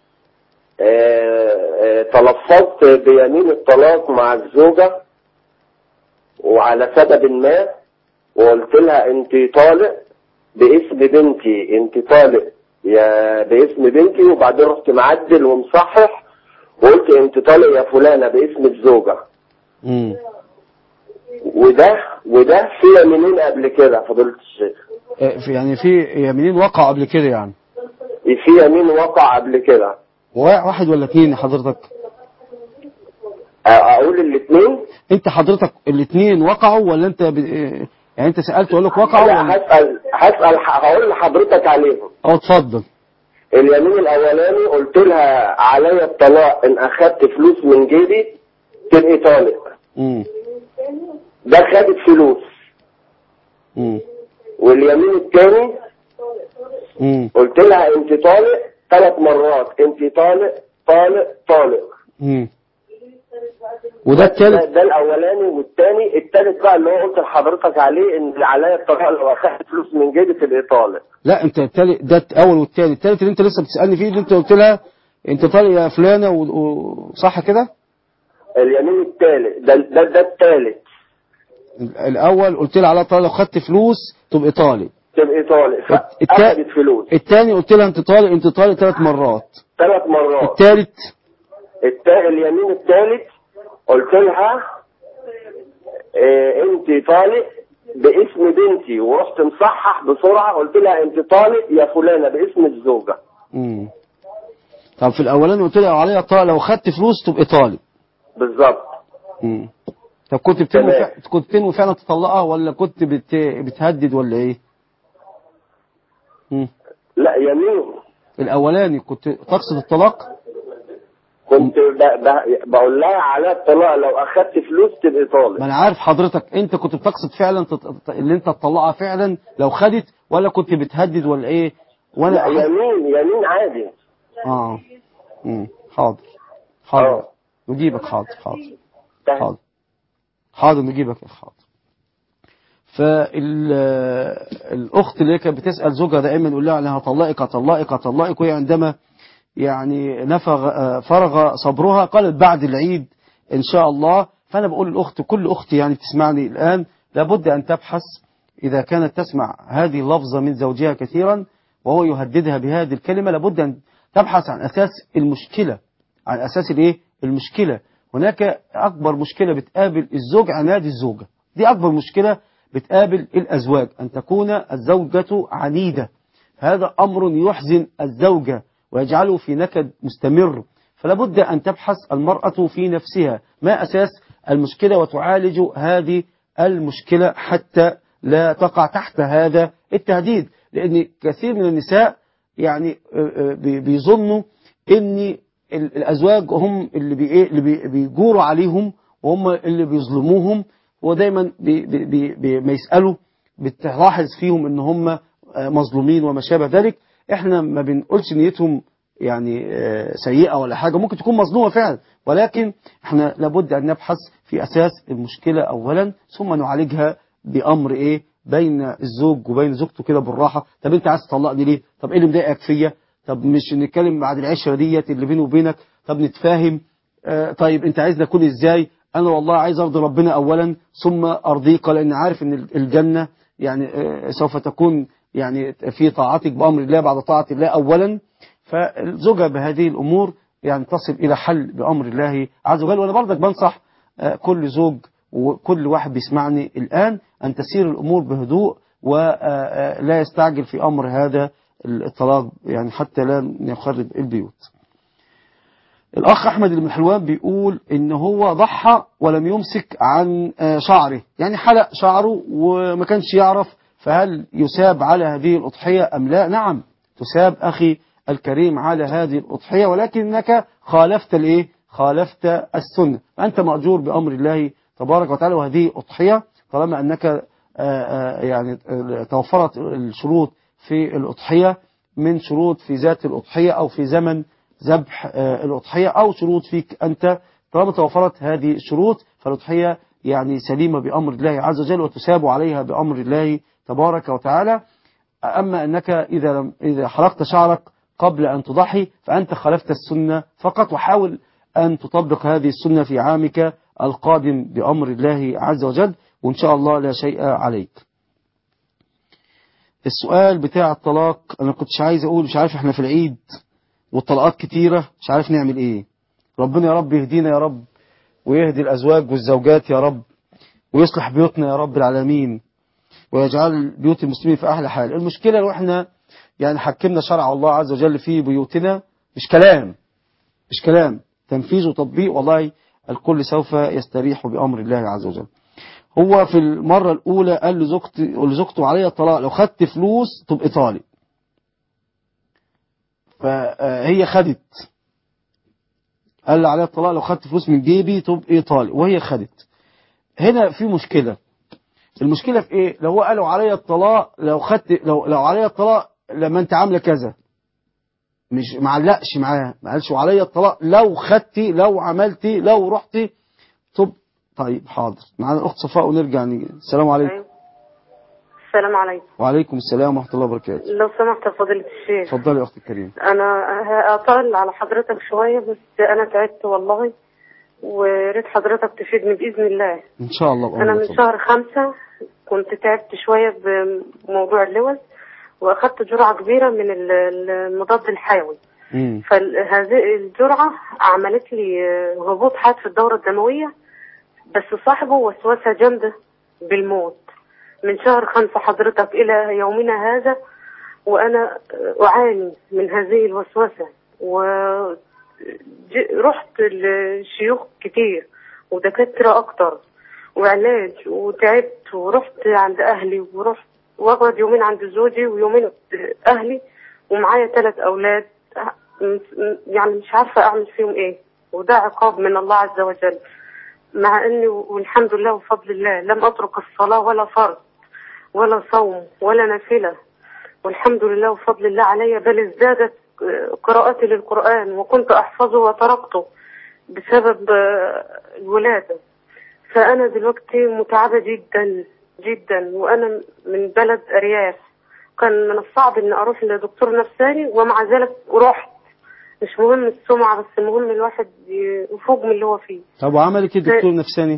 تلفظت بيمين الطلاق مع الزوجة وعلى سبب ما، وقلت لها انت طالق باسم بنتي، انت طالق يا باسم بنتي، وبعدين رحت معدل ومصحح وقلت انت طالق يا فلانة باسم الزوجة. امم وده وده في يمينين قبل كده فضيلة الشيخ. في يعني في يمينين وقع قبل كده يعني؟ في يمين وقع قبل كده. واحد ولا اثنين حضرتك؟ اقول الاثنين. انت حضرتك الاثنين وقعوا ولا انت ب... يعني انت سألت اقول لك وقعوا لا ولا؟ هسأل هسأل هقول لحضرتك عليهم. اه اتفضل. اليمين الاولاني قلت لها عليا الطلاق ان اخدت فلوس من جيبي تبقي طالق. امم ده خدت فلوس. امم واليمين الثاني امم قلت لها انت طالق ثلاث مرات، انت طالق طالق طالق. امم وده الثالث؟ ده الاولاني. والثاني الثالث بقى اللي هو قلت لحضرتك عليه ان عليا الطلاق لو اخدت فلوس من جيبي تبقي طالق. لا انت الثالث ده الاول والثاني. الثالث اللي انت لسه بتسالني فيه اللي انت قلت لها انت طالق يا فلانه وصح كده؟ اليمين الثالث ده ده ده الثالث. الاول قلت لها على طالق لو خدت فلوس تبقى طالق. تبقي طالق. اخدت فلوس. الثاني قلت لها انت طالق انت طالق ثلاث مرات. ثلاث مرات. الثالث التا... اليمين الثالث قلت لها إيه انت طالق باسم بنتي، ورحت مصحح بسرعه قلت لها انت طالق يا فلانه باسم الزوجه. امم طب في الاولاني قلت لها عليها طالق لو خدت فلوس تبقى طالق. بالظبط. امم طب كنت بتنوي فع... كنت بتنوي فعلا تطلقها ولا كنت بت... بتهدد ولا ايه؟ امم لا يمين. الاولاني كنت تقصد الطلاق؟ كنت ب... ب... بقول لها على الطلاق لو اخدت فلوس تبقى طالق. ما انا عارف حضرتك انت كنت بتقصد فعلا تط... اللي انت تطلقها فعلا لو خدت، ولا كنت بتهدد ولا ايه؟ وانا لا يمين يمين عادي. اه امم حاضر حاضر اه نجيبك. حاضر حاضر حاضر حاضر نجيبك. حاضر. فالأخت اللي كانت بتسأل زوجها دائما يقول لها أنا هطلقك هطلقك هطلقك، وهي عندما يعني نفغ فرغ صبرها قالت بعد العيد إن شاء الله. فأنا بقول الأخت، كل أخت يعني تسمعني الآن، لابد أن تبحث إذا كانت تسمع هذه اللفظة من زوجها كثيرا وهو يهددها بهذه الكلمة، لابد أن تبحث عن أساس المشكلة، عن أساس الإيه؟ المشكلة. هناك أكبر مشكلة بتقابل الزوج عناد الزوجة، دي أكبر مشكلة بتقابل الأزواج، أن تكون الزوجة عنيدة. هذا أمر يحزن الزوجة ويجعله في نكد مستمر. فلا بد أن تبحث المرأة في نفسها ما أساس المشكلة وتعالج هذه المشكلة حتى لا تقع تحت هذا التهديد. لأن كثير من النساء يعني بيظنوا أن الأزواج هم اللي بيجوروا عليهم وهم اللي بيظلموهم، ودايما بي بي بي ما يسألوا بتلاحظ فيهم ان هم مظلومين وما شابه ذلك. احنا ما بنقولش نيتهم يعني سيئة ولا حاجة، ممكن تكون مظلومة فعلا، ولكن احنا لابد ان نبحث في اساس المشكلة اولا، ثم نعالجها بامر ايه بين الزوج وبين زوجته كده بالراحة. طب انت عايز تطلقني ليه؟ طب ايه اللي مضايقك فيا؟ طب مش نتكلم بعد العشرة ديت اللي بيني وبينك؟ طب نتفاهم. اه طيب انت عايز نكون ازاي؟ أنا والله عايز أرضي ربنا أولا ثم أرضيك، لأن عارف أن الجنة يعني سوف تكون يعني في طاعتك بأمر الله بعد طاعة الله أولا. فالزوجة بهذه الأمور يعني تصل إلى حل بأمر الله عز وجل. وأنا برضك بنصح كل زوج وكل واحد بيسمعني الآن أن تسير الأمور بهدوء ولا يستعجل في أمر هذا الطلاق يعني حتى لا يخرب البيوت. الأخ أحمد اللي من حلوان بيقول إن هو ضحى ولم يمسك عن شعره، يعني حلق شعره وما كانش يعرف، فهل يساب على هذه الأضحية أم لا؟ نعم تساب أخي الكريم على هذه الأضحية، ولكنك خالفت الإيه؟ خالفت السنة، فأنت مأجور بأمر الله تبارك وتعالى. وهذه أضحية طالما أنك يعني توفرت الشروط في الأضحية من شروط في ذات الأضحية أو في زمن ذبح الأضحية أو شروط فيك أنت، طالما توفرت هذه الشروط فالأضحية يعني سليمة بأمر الله عز وجل وتساب عليها بأمر الله تبارك وتعالى. أما أنك إذا لم إذا حلقت شعرك قبل أن تضحي فأنت خالفت السنة فقط، وحاول أن تطبق هذه السنة في عامك القادم بأمر الله عز وجل، وإن شاء الله لا شيء عليك. السؤال بتاع الطلاق أنا كنتش عايز أقول، مش عارف إحنا في العيد والطلقات كتيرة مش عارف نعمل إيه. ربنا يا رب يهدينا يا رب ويهدي الأزواج والزوجات يا رب ويصلح بيوتنا يا رب العالمين ويجعل بيوت المسلمين في أحلى حال. المشكلة لو إحنا يعني حكمنا شرع الله عز وجل في بيوتنا مش كلام مش كلام تنفيذ وتطبيق، والله الكل سوف يستريح بأمر الله عز وجل. هو في المرة الأولى قال لزوجته لزوجته عليها الطلاق لو خدت فلوس تبقى طالق، فهي خدت، قال لي عليها الطلاق لو خدت فلوس من جيبي تبقى طالق، وهي خدت. هنا في مشكلة. المشكلة في ايه؟ لو هو قالوا عليا الطلاق لو خدت لو لو عليا الطلاق لما انت عامله كذا، مش معلقش معاه، ما قالش عليا الطلاق لو خدتي لو عملتي لو رحتي. طب طيب حاضر، معانا الاخت صفاء ونرجع نيجي. السلام عليكم. أيوة. السلام عليكم. وعليكم السلام ورحمه الله وبركاته. لو سمحت يا فضيلة الشيخ. اتفضلي يا اختي الكريمه. انا هطول على حضرتك شويه بس انا تعبت والله، وريت حضرتك تفيدني باذن الله. ان شاء الله. انا من شهر خمسة كنت تعبت شويه بموضوع اللوز، واخدت جرعه كبيره من المضاد الحيوي. فهذه الجرعه عملت لي هبوط حاد في الدوره الدمويه، بس صاحبه وسوسه جامده بالموت. من شهر خمسة حضرتك الى يومنا هذا وانا اعاني من هذه الوسوسه، ورحت لشيوخ كتير ودكاتره اكتر وعلاج وتعبت، ورحت عند اهلي ورحت واقعد يومين عند زوجي ويومين اهلي، ومعايا ثلاث اولاد يعني مش عارفه اعمل فيهم ايه، وده عقاب من الله عز وجل. مع اني والحمد لله وفضل الله لم اترك الصلاه ولا فرض ولا صوم ولا نافله، والحمد لله وفضل الله علي، بل ازدادت قراءتي للقرآن وكنت أحفظه وتركته بسبب آه، الولادة. فأنا دلوقتي متعبة جدا جدا، وأنا من بلد أرياف، كان من الصعب إن أروح لدكتور نفساني، ومع ذلك رحت. مش مهم السمعة، بس المهم الواحد يفوق من اللي هو فيه. طب وعملك ايه دكتور نفساني؟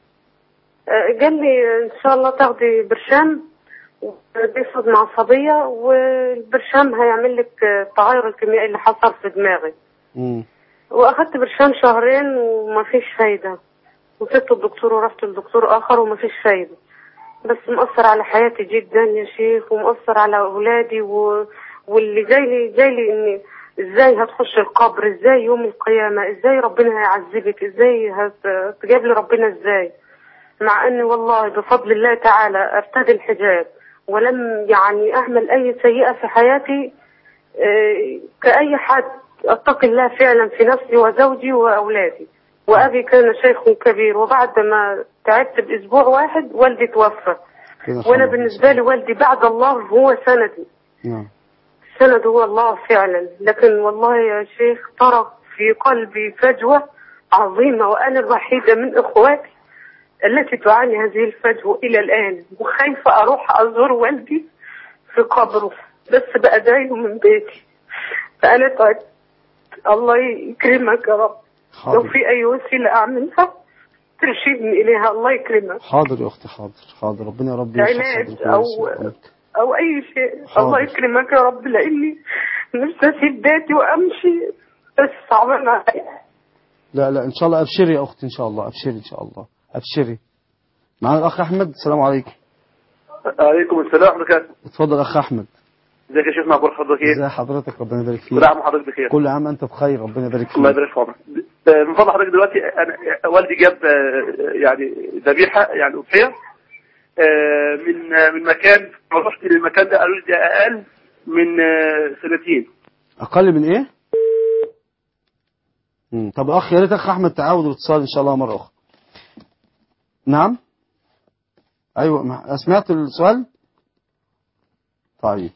آه، قال لي إن شاء الله تاخدي برشام بيفرض عصبية، والبرشام هيعمل لك التغير الكيميائي اللي حصل في دماغي. امم واخدت برشام شهرين ومفيش فايدة، وسبت الدكتور ورحت لدكتور اخر ومفيش فايدة. بس مؤثر على حياتي جدا يا شيخ، ومؤثر على اولادي و... واللي جاي لي جاي لي اني ازاي هتخش القبر، ازاي يوم القيامة، ازاي ربنا هيعذبك، ازاي هتجاب لي ربنا ازاي، مع اني والله بفضل الله تعالى ارتدي الحجاب ولم يعني اعمل اي سيئة في حياتي. اه كأي حد اتقي الله فعلا في نفسي وزوجي واولادي. وابي كان شيخ كبير، وبعد ما تعبت باسبوع واحد والدي توفى، وانا بالنسبة لي والدي بعد الله هو سندي. نعم. السند هو الله فعلا، لكن والله يا شيخ ترك في قلبي فجوة عظيمة، وانا الوحيدة من اخواتي التي تعاني هذه الفجوة إلى الآن، وخايفة أروح أزور والدي في قبره، بس بأدعيه من بيتي. فأنا تعبت. الله يكرمك يا رب. حاضر. لو في أي وسيلة أعملها ترشدني إليها، الله يكرمك. حاضر يا أختي، حاضر حاضر. ربنا يا رب علاج أو أو أي شيء. حاضر. الله يكرمك يا رب، لأني نفسي أسيب بيتي وأمشي، بس صعبان عليا. لا لا إن شاء الله أبشري يا أختي، إن شاء الله أبشري، إن شاء الله أبشري. معنا الأخ أحمد. السلام عليكم. عليكم السلام ورحمة الله. اتفضل أخ أحمد. ازيك يا شيخنا، اخبار حضرتك ايه؟ ازي حضرتك، ربنا يبارك فيك. كل عام وحضرتك بخير. كل عام أنت بخير، ربنا يبارك فيك. الله يبارك في عمرك. من فضل حضرتك دلوقتي أنا والدي جاب يعني ذبيحة يعني أضحية من من مكان، رحت للمكان ده قالوا لي ده أقل من سنتين. أقل من إيه؟ مم. طب أخ يا ريت أخ أحمد تعاود الاتصال إن شاء الله مرة أخرى. نعم. أيوة سمعت السؤال؟ طيب.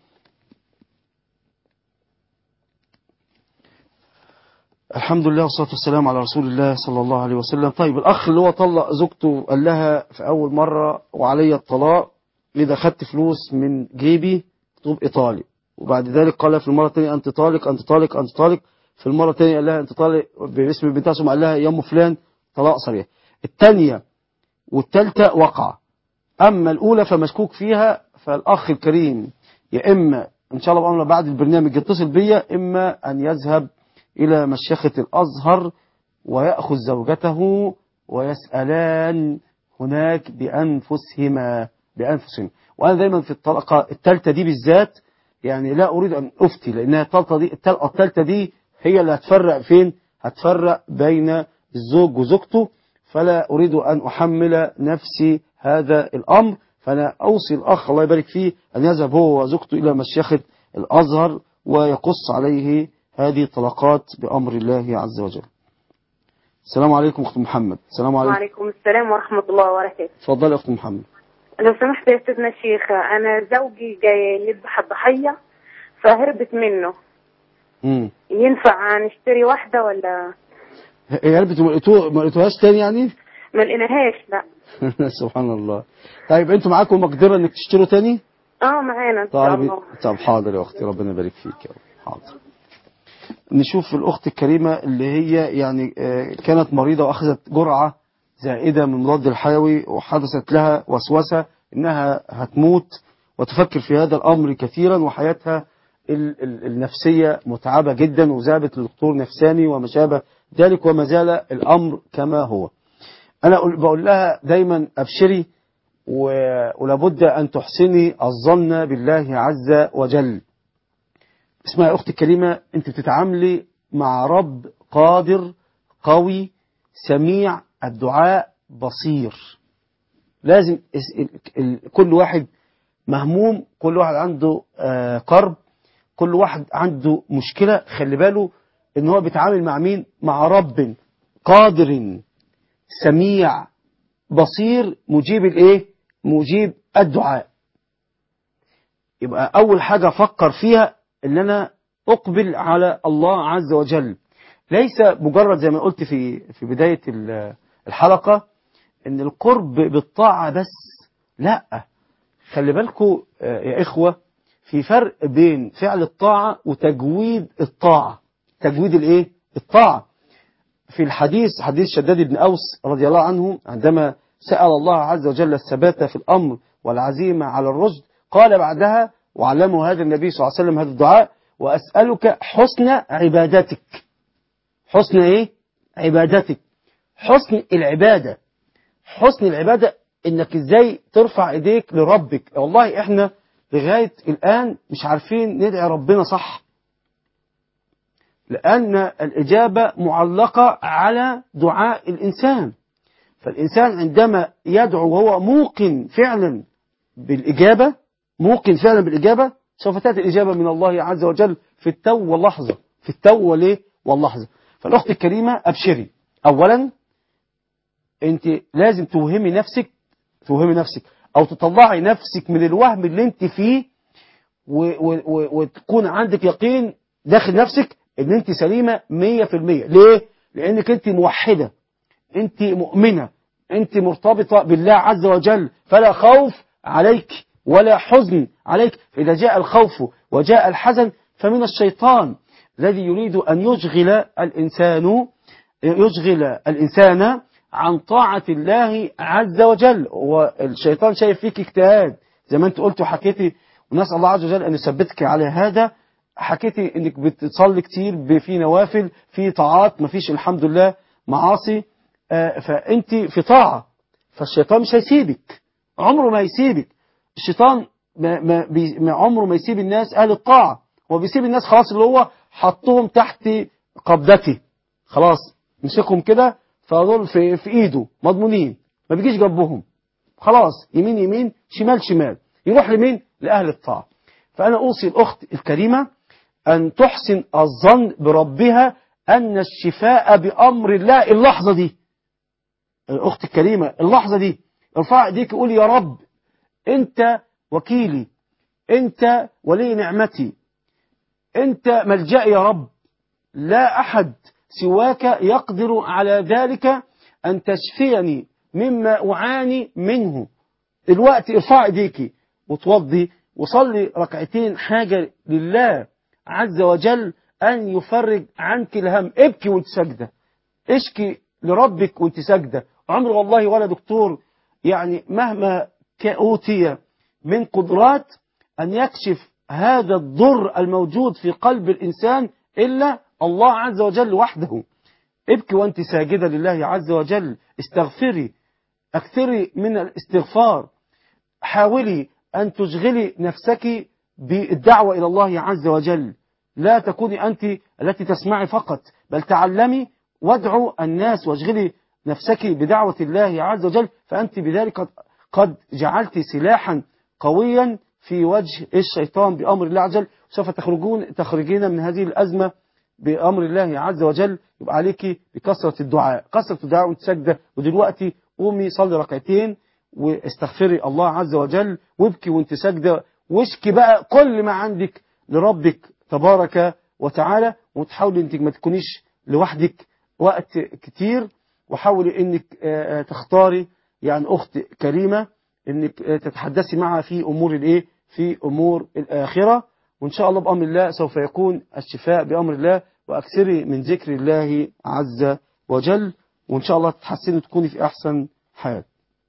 الحمد لله والصلاة والسلام على رسول الله صلى الله عليه وسلم. طيب الأخ اللي هو طلق زوجته قال لها في أول مرة وعلي الطلاق إذا خدت فلوس من جيبي تبقى طالق، وبعد ذلك قال في المرة الثانية أنت طالق أنت طالق أنت طالق، في المرة الثانية قال لها أنت طالق باسم بنتها، ثم قال لها يا أم فلان، طلاق صريح. الثانية والثالثة وقع. أما الأولى فمشكوك فيها، فالأخ الكريم يا إما إن شاء الله بأمر بعد البرنامج يتصل بيا، إما أن يذهب إلى مشيخة الأزهر ويأخذ زوجته ويسألان هناك بأنفسهما بأنفسهم. وأنا دايما في الطلقة الثالثة دي بالذات يعني لا أريد أن أفتي، لأنها الطلقة دي الطلقة الثالثة دي هي اللي هتفرق فين، هتفرق بين الزوج وزوجته، فلا أريد أن أحمل نفسي هذا الأمر. فأنا أوصي الأخ الله يبارك فيه أن يذهب هو وزوجته إلى مشيخة الأزهر ويقص عليه هذه الطلقات بأمر الله عز وجل. السلام عليكم أخت محمد. السلام عليكم. وعليكم السلام ورحمة الله وبركاته. تفضل يا أخت محمد. لو سمحت يا أستاذنا الشيخ، أنا زوجي جاي يذبح الضحية فهربت منه. امم ينفع نشتري واحدة ولا؟ هي هربت ما لقيتوهاش تاني يعني؟ ما لقيناهاش لا. سبحان الله. طيب أنتوا معاكم مقدرة إنك تشتروا تاني؟ اه معانا إن شاء الله. طب حاضر يا أختي، ربنا يبارك فيك يا رب. حاضر. نشوف الأخت الكريمة اللي هي يعني كانت مريضة وأخذت جرعة زائدة من مضاد الحيوي، وحدثت لها وسوسة إنها هتموت، وتفكر في هذا الأمر كثيرا، وحياتها النفسية متعبة جدا، وذهبت لدكتور نفساني وما شابه ذلك، وما زال الأمر كما هو. أنا بقول لها دايما أبشري، ولابد أن تحسني الظن بالله عز وجل. اسمها يا أختي الكريمة، أنت بتتعاملي مع رب قادر قوي سميع الدعاء بصير. لازم كل واحد مهموم، كل واحد عنده كرب، كل واحد عنده مشكلة، خلي باله ان هو بيتعامل مع مين؟ مع رب قادر سميع بصير مجيب الايه؟ مجيب الدعاء. يبقى اول حاجة افكر فيها ان انا اقبل على الله عز وجل، ليس مجرد زي ما قلت في في بداية الحلقة ان القرب بالطاعة بس، لا، خلي بالكم يا إخوة، في فرق بين فعل الطاعة وتجويد الطاعة. تجويد الايه؟ الطاعة. في الحديث حديث شداد بن أوس رضي الله عنه عندما سأل الله عز وجل الثبات في الأمر والعزيمة على الرشد، قال بعدها وعلمه هذا النبي صلى الله عليه وسلم هذا الدعاء: وأسألك حسن عبادتك. حسن ايه؟ عبادتك. حسن العبادة. حسن العبادة انك ازاي ترفع ايديك لربك. والله احنا لغاية الآن مش عارفين ندعي ربنا صح، لأن الإجابة معلقة على دعاء الإنسان. فالإنسان عندما يدعو وهو موقن فعلا بالإجابة، موقن فعلا بالإجابة، سوف تأتي الإجابة من الله عز وجل في التو واللحظة. في التو والإيه؟ واللحظة. فالأخت الكريمة أبشري. أولا أنت لازم توهمي نفسك، توهمي نفسك أو تطلعي نفسك من الوهم اللي أنت فيه، وتكون عندك يقين داخل نفسك ان انت سليمة مية في المية. ليه؟ لانك انت موحدة، انت مؤمنة، انت مرتبطة بالله عز وجل، فلا خوف عليك ولا حزن عليك. فإذا جاء الخوف وجاء الحزن فمن الشيطان الذي يريد أن يشغل الإنسان يشغل الإنسان عن طاعة الله عز وجل. والشيطان شايف فيك اجتهاد زي ما انت قلت وحكيتي، ونسأل الله عز وجل أن يثبتك على هذا. حكيتي انك بتصلي كتير في نوافل، في طاعات، مفيش الحمد لله معاصي، فانت في طاعة، فالشيطان مش هيسيبك، عمره ما يسيبك. الشيطان ما ما بي ما عمره ما يسيب الناس اهل الطاعة، هو بيسيب الناس خلاص اللي هو حطهم تحت قبضته، خلاص مسكهم كده فدول في في ايده مضمونين، ما بيجيش جنبهم، خلاص يمين يمين شمال شمال، يروح لمين؟ لأهل الطاعة. فأنا أوصي الأخت الكريمة أن تحسن الظن بربها أن الشفاء بأمر الله. اللحظة دي الأخت الكريمة، اللحظة دي ارفع ايديك وقول يا رب أنت وكيلي، أنت ولي نعمتي، أنت ملجأي يا رب، لا أحد سواك يقدر على ذلك، أن تشفيني مما أعاني منه. الوقت ارفع ايديك وتوضي وصلي ركعتين حاجة لله عز وجل أن يفرج عنك الهم. ابكي وانت سجدة، اشكي لربك وانت سجدة. عمر والله ولا دكتور يعني مهما أوتي من قدرات أن يكشف هذا الضر الموجود في قلب الإنسان إلا الله عز وجل وحده. ابكي وانت ساجدة لله عز وجل، استغفري، اكثري من الاستغفار، حاولي أن تشغلي نفسك بالدعوة إلى الله عز وجل. لا تكوني أنت التي تسمعي فقط، بل تعلمي وادعو الناس واشغلي نفسك بدعوة الله عز وجل، فأنت بذلك قد جعلت سلاحا قويا في وجه الشيطان بأمر الله عز وجل. سوف تخرجون تخرجين من هذه الأزمة بأمر الله عز وجل. يبقى عليك بكثرة الدعاء، كثرة الدعاء وتسجد. ودلوقتي قومي صلي ركعتين واستغفري الله عز وجل، وابكي وانت ساجده، واشكي بقى كل ما عندك لربك تبارك وتعالى. وتحاولي انك ما تكونيش لوحدك وقت كتير، وحاولي انك تختاري يعني اخت كريمة انك تتحدثي معها في امور الايه، في امور الاخرة. وان شاء الله بامر الله سوف يكون الشفاء بامر الله. واكثري من ذكر الله عز وجل، وان شاء الله تتحسني وتكوني في احسن حال.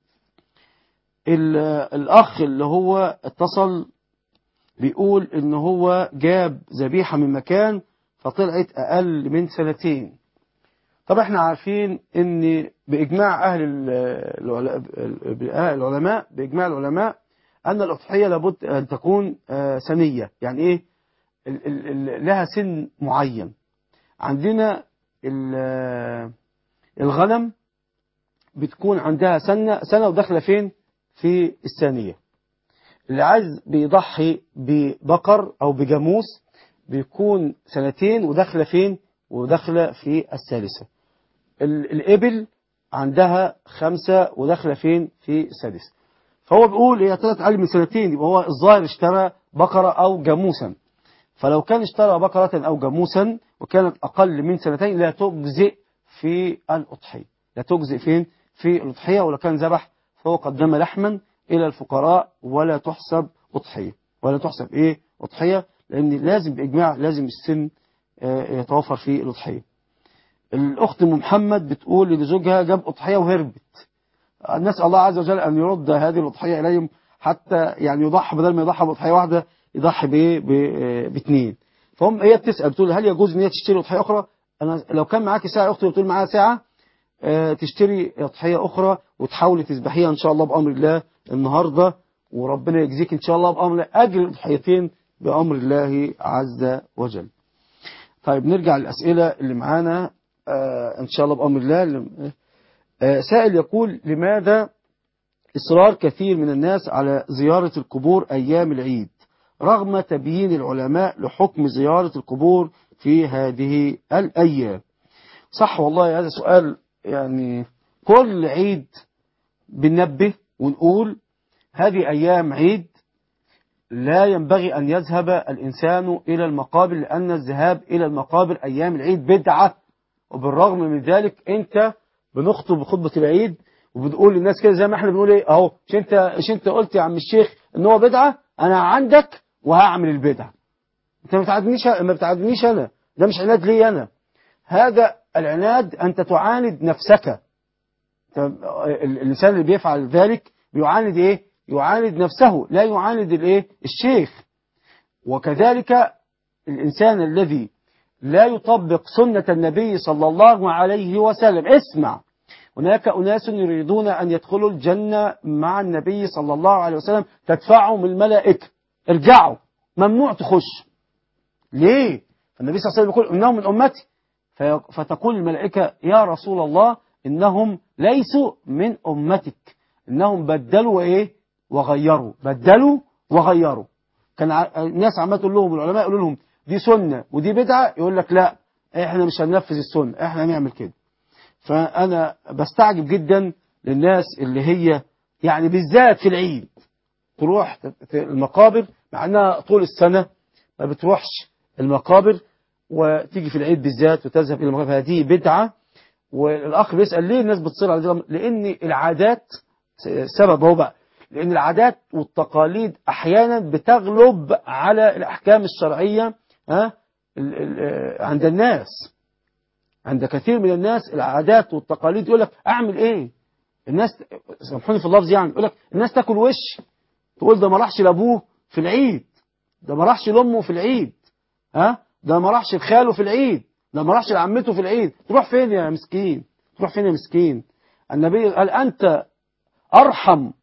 الأخ اللي هو اتصل بيقول إن هو جاب ذبيحة من مكان فطلعت أقل من سنتين. طب احنا عارفين إن بإجماع أهل العلماء بإجماع العلماء أن الأضحية لابد أن تكون سنية. يعني إيه؟ لها سن معين. عندنا الغنم بتكون عندها سنة سنة وداخلة فين؟ في الثانية. اللي عايز بيضحي ببقر أو بجاموس بيكون سنتين وداخلة فين؟ وداخلة في الثالثة. الإبل عندها خمسة وداخلة فين؟ في السادسة. فهو بيقول هي طلعت أقل من سنتين، يبقى هو الظاهر اشترى بقرة أو جاموسا. فلو كان اشترى بقرة أو جاموسا وكانت أقل من سنتين لا تجزئ في الأضحية، لا تجزئ فين؟ في الأضحية. ولو كان ذبح فهو قدم لحما إلى الفقراء ولا تحسب أضحية، ولا تحسب إيه؟ أضحية، لأن لازم بإجماع لازم السن يتوفر في الأضحية. الأخت أم محمد بتقول لزوجها جاب أضحية وهربت. نسأل الله عز وجل أن يرد هذه الأضحية إليهم، حتى يعني يضحي بدل ما يضحي بأضحية واحدة يضحي باثنين. فهم هي بتسأل بتقول هل يجوز ان هي تشتري أضحية أخرى؟ أنا لو كان معاكي ساعة أختي بتقول معاها ساعة اه تشتري أضحية أخرى وتحاولي تذبحيها إن شاء الله بأمر الله النهاردة، وربنا يجزيك إن شاء الله بأمر الله أجر الأضحيتين بأمر الله عز وجل. طيب نرجع للأسئلة اللي معانا اه إن شاء الله بأمر الله. اه سائل يقول لماذا إصرار كثير من الناس على زيارة القبور أيام العيد رغم تبيين العلماء لحكم زيارة القبور في هذه الأيام؟ صح والله هذا سؤال، يعني كل عيد بننبه ونقول هذه أيام عيد لا ينبغي أن يذهب الإنسان إلى المقابر، لأن الذهاب إلى المقابر أيام العيد بدعة. وبالرغم من ذلك أنت بنخطب خطبة العيد وبنقول للناس كده زي ما احنا بنقول ايه اهو، مش انت مش انت قلت يا عم الشيخ ان هو بدعه، انا عندك وهعمل البدعه. انت ما بتعادنيش ما بتعادنيش انا، ده مش عناد لي انا، هذا العناد انت تعاند نفسك. الانسان اللي بيفعل ذلك بيعاند ايه؟ يعاند نفسه، لا يعاند الايه؟ الشيخ. وكذلك الانسان الذي لا يطبق سنة النبي صلى الله عليه وسلم. اسمع، هناك أناس يريدون أن يدخلوا الجنة مع النبي صلى الله عليه وسلم تدفعهم الملائكة، ارجعوا ممنوع تخش. ليه؟ النبي صلى الله عليه وسلم يقول إنهم من أمتي، فتقول الملائكة يا رسول الله إنهم ليسوا من أمتك، إنهم بدلوا وإيه وغيروا، بدلوا وغيروا. كان الناس عمال تقول لهم، العلماء يقولوا لهم دي سنة ودي بدعة، يقول لك لا احنا مش هننفذ السنة، احنا هنعمل كده. فأنا بستعجب جدا للناس اللي هي يعني بالذات في العيد تروح المقابر، مع انها طول السنة ما بتروحش المقابر، وتيجي في العيد بالذات وتذهب إلى المقابر. هذه بدعة. والأخ بيسأل ليه الناس بتصير على ذلك؟ لأن العادات سبب هو بقى، لأن العادات والتقاليد أحيانا بتغلب على الأحكام الشرعية ها عند الناس. عند كثير من الناس العادات والتقاليد يقول لك أعمل إيه؟ الناس سامحوني في اللفظ يعني يقول لك الناس تاكل وش، تقول ده ما راحش لأبوه في العيد، ده ما راحش لأمه في العيد، ها ده ما راحش لخاله في العيد، ده ما راحش لعمته في العيد. تروح فين يا مسكين؟ تروح فين يا مسكين؟ النبي قال أنت أرحم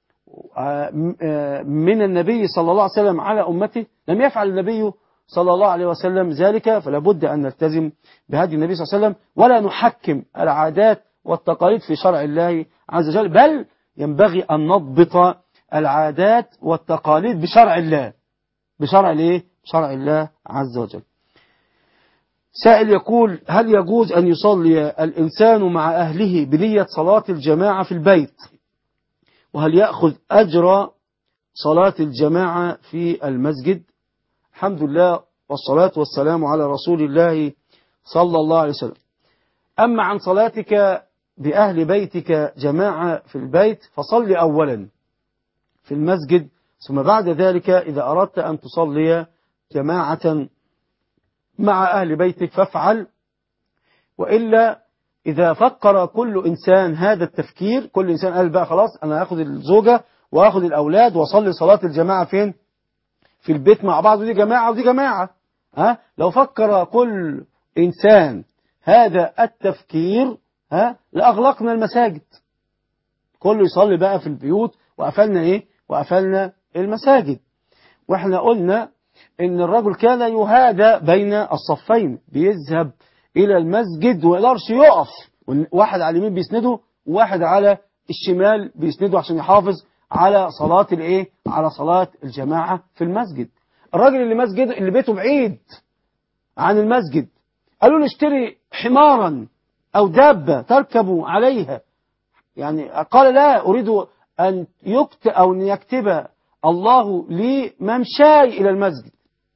من النبي صلى الله عليه وسلم على أمته؟ لم يفعل النبي صلى الله عليه وسلم ذلك، فلا بد أن نلتزم بهدي النبي صلى الله عليه وسلم ولا نحكم العادات والتقاليد في شرع الله عز وجل، بل ينبغي أن نضبط العادات والتقاليد بشرع الله، بشرع الايه؟ بشرع الله عز وجل. سائل يقول هل يجوز أن يصلي الإنسان مع أهله بنية صلاة الجماعة في البيت، وهل يأخذ أجر صلاة الجماعة في المسجد؟ الحمد لله والصلاة والسلام على رسول الله صلى الله عليه وسلم. أما عن صلاتك بأهل بيتك جماعة في البيت فصل أولا في المسجد، ثم بعد ذلك إذا أردت أن تصلي جماعة مع أهل بيتك فافعل. وإلا إذا فكر كل إنسان هذا التفكير، كل إنسان قال بقى خلاص أنا أخذ الزوجة وأخذ الأولاد وأصلي صلاة الجماعة فين؟ في البيت مع بعض، ودي جماعة ودي جماعة. ها لو فكر كل إنسان هذا التفكير ها لأغلقنا المساجد، كله يصلي بقى في البيوت وقفلنا إيه؟ وقفلنا المساجد. وإحنا قلنا إن الرجل كان يهادى بين الصفين، بيذهب إلى المسجد ويقدرش يقف، واحد على اليمين بيسنده وواحد على الشمال بيسنده عشان يحافظ على صلاة الإيه؟ على صلاة الجماعة في المسجد. الراجل اللي مسجد اللي بيته بعيد عن المسجد قالوا له اشتري حمارا أو دابة تركب عليها، يعني قال لا أريد أن يكتب أو أن يكتب الله لي ممشاي إلى المسجد،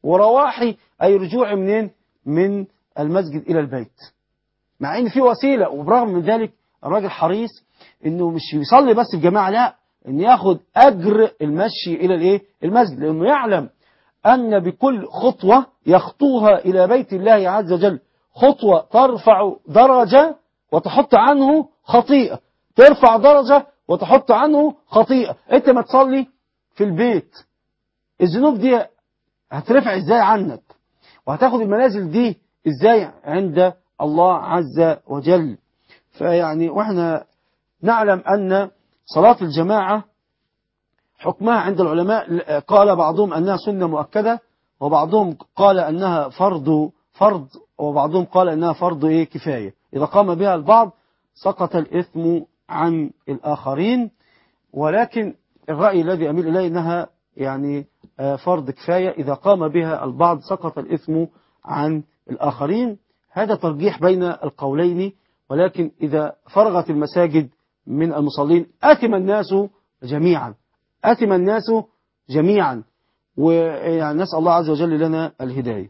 ورواحي أي رجوع منين؟ من المسجد إلى البيت. مع إن في وسيلة، وبرغم من ذلك الراجل حريص إنه مش يصلي بس في جماعة، لا، إن ياخد أجر المشي إلى الإيه؟ المسجد، لأنه يعلم أن بكل خطوة يخطوها إلى بيت الله عز وجل خطوة ترفع درجة وتحط عنه خطيئة، ترفع درجة وتحط عنه خطيئة. أنت ما تصلي في البيت، الذنوب دي هترفع إزاي عنك؟ وهتاخد المنازل دي إزاي عند الله عز وجل؟ فيعني وإحنا نعلم أن صلاة الجماعة حكمها عند العلماء قال بعضهم أنها سنة مؤكدة، وبعضهم قال أنها فرض فرض وبعضهم قال أنها فرض إيه كفاية. إذا قام بها البعض سقط الإثم عن الآخرين، ولكن الرأي الذي أميل إليه أنها يعني فرض كفاية، إذا قام بها البعض سقط الإثم عن الآخرين. هذا ترجيح بين القولين، ولكن إذا فرغت المساجد من المصلين أثم الناس جميعا، أثم الناس جميعا، ويعني نسأل الله عز وجل لنا الهداية.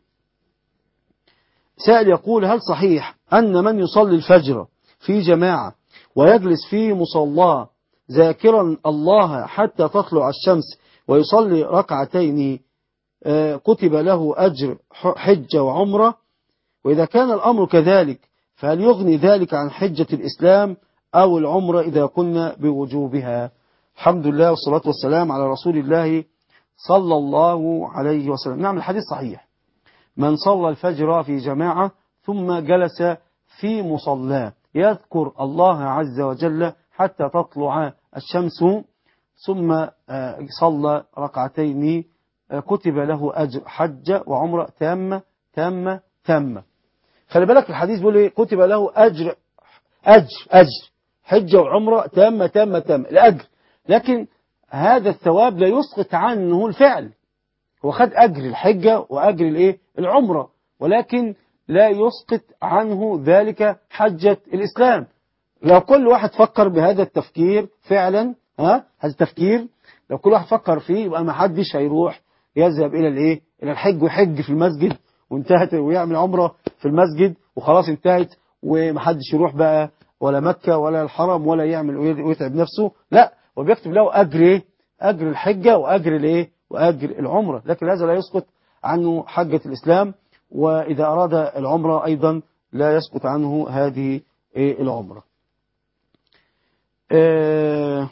سائل يقول: هل صحيح أن من يصلي الفجر في جماعة ويجلس في مصلاه ذاكرا الله حتى تطلع الشمس ويصلي ركعتين كتب له أجر حجة وعمرة؟ وإذا كان الأمر كذلك فهل يغني ذلك عن حجة الإسلام أو العمرة إذا كنا بوجوبها؟ الحمد لله والصلاة والسلام على رسول الله صلى الله عليه وسلم. نعم، الحديث صحيح. من صلى الفجر في جماعة ثم جلس في مصلاه يذكر الله عز وجل حتى تطلع الشمس ثم صلى ركعتين كتب له أجر حجة وعمرة تامة تامة تامة. خلي بالك الحديث بيقول ايه؟ كتب له أجر أجر أجر حجة وعمرة تامة تامة تامة، الأجر. لكن هذا الثواب لا يسقط عنه الفعل، هو خد أجر الحجة وأجر الايه؟ العمرة، ولكن لا يسقط عنه ذلك حجة الإسلام. لو كل واحد فكر بهذا التفكير فعلا، ها هذا التفكير لو كل واحد فكر فيه، يبقى ما حدش هيروح يذهب إلى الايه؟ إلى الحج ويحج في المسجد وانتهت، ويعمل عمرة في المسجد وخلاص انتهت، ومحدش يروح بقى ولا مكة ولا الحرم ولا يعمل ويتعب نفسه، لا، وبيكتب له أجر ايه؟ أجر الحجة وأجر الايه؟ وأجر العمرة. لكن هذا لا يسقط عنه حجة الإسلام، وإذا أراد العمرة أيضا لا يسقط عنه هذه ايه؟ العمرة. آه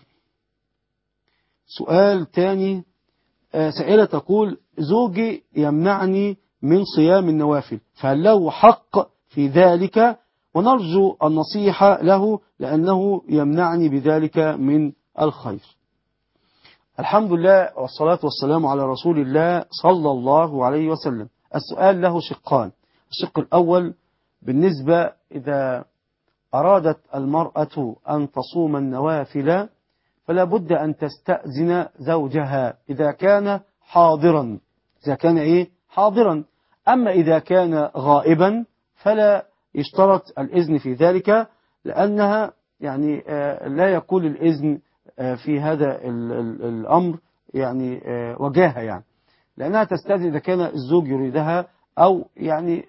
سؤال تاني. آه سائلة تقول: زوجي يمنعني من صيام النوافل، فهل له حق في ذلك؟ ونرجو النصيحة له لأنه يمنعني بذلك من الخير. الحمد لله والصلاة والسلام على رسول الله صلى الله عليه وسلم. السؤال له شقان. الشق الأول بالنسبة إذا أرادت المرأة أن تصوم النوافل فلا بد أن تستأذن زوجها إذا كان حاضرا، إذا كان إيه؟ حاضرا. أما إذا كان غائبا فلا يشترط الإذن في ذلك، لأنها يعني لا يكون الإذن في هذا الأمر يعني وجاهة، يعني لأنها تستأذن إذا كان الزوج يريدها أو يعني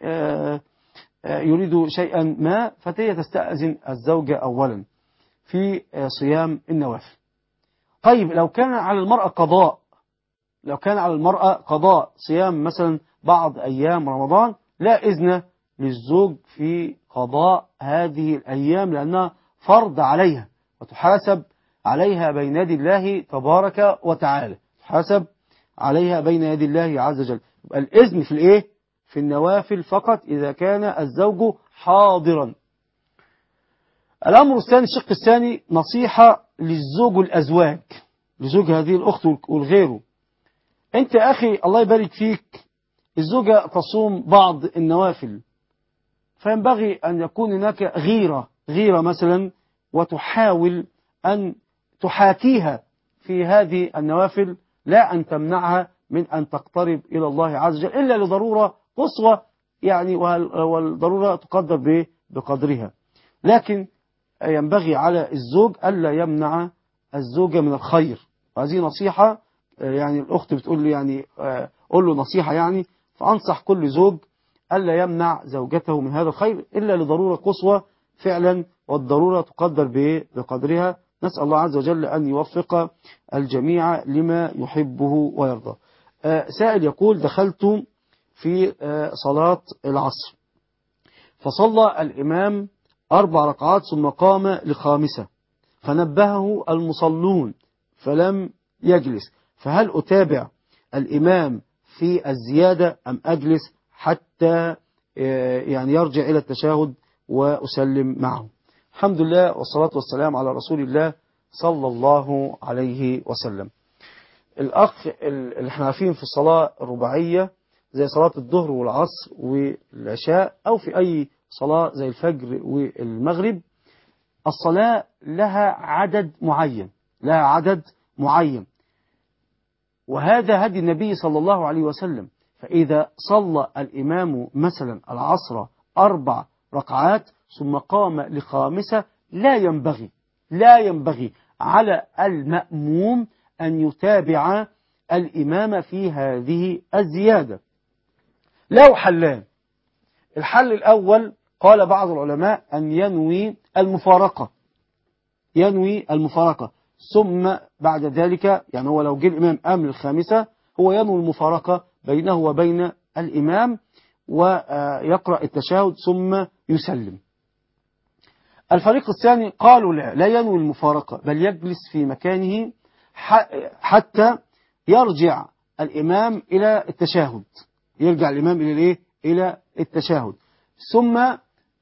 يريد شيئا ما، فهي تستأذن الزوجة أولا في صيام النوافل. طيب لو كان على المرأة قضاء، لو كان على المرأة قضاء صيام مثلا بعض أيام رمضان، لا إذن للزوج في قضاء هذه الأيام، لأنها فرض عليها وتحاسب عليها بين يدي الله تبارك وتعالى، تحاسب عليها بين يدي الله عز وجل. يبقى الإذن في الإيه؟ في النوافل فقط إذا كان الزوج حاضرا. الأمر الثاني، الشق الثاني، نصيحة للزوج والأزواج، لزوج هذه الأخت والغيره. أنت أخي الله يبارك فيك، الزوجة تصوم بعض النوافل، فينبغي أن يكون هناك غيرة غيرة مثلا، وتحاول أن تحاكيها في هذه النوافل، لا أن تمنعها من أن تقترب إلى الله عز وجل إلا لضرورة قصوى، يعني والضرورة تقدر بقدرها. لكن ينبغي على الزوج ألا يمنع الزوجة من الخير، وهذه نصيحة. يعني الأخت بتقول لي يعني قول له نصيحة، يعني فأنصح كل زوج ألا يمنع زوجته من هذا الخير إلا لضرورة قصوى فعلا، والضرورة تقدر بقدرها. نسأل الله عز وجل أن يوفق الجميع لما يحبه ويرضى. سائل يقول: دخلت في صلاة العصر فصلى الإمام أربع ركعات ثم قام لخامسة فنبهه المصلون فلم يجلس، فهل أتابع الإمام في الزيادة أم أجلس حتى يعني يرجع إلى التشهد وأسلم معه؟ الحمد لله والصلاة والسلام على رسول الله صلى الله عليه وسلم. الأخ اللي احنا عارفين في الصلاة الرباعية زي صلاة الظهر والعصر والعشاء، أو في أي صلاة زي الفجر والمغرب، الصلاة لها عدد معين لها عدد معين وهذا هدي النبي صلى الله عليه وسلم. فإذا صلى الإمام مثلا العصر أربع ركعات ثم قام لخامسة، لا ينبغي لا ينبغي على المأموم أن يتابع الإمام في هذه الزيادة. له حلان. الحل الأول قال بعض العلماء أن ينوي المفارقة ينوي المفارقة ثم بعد ذلك، يعني هو لو جه الإمام قام للخامسة هو ينوي المفارقة بينه وبين الإمام ويقرأ التشهد ثم يسلم. الفريق الثاني قالوا لا لا ينوي المفارقة بل يجلس في مكانه حتى يرجع الإمام إلى التشهد يرجع الإمام إلى الإيه؟ إلى التشهد ثم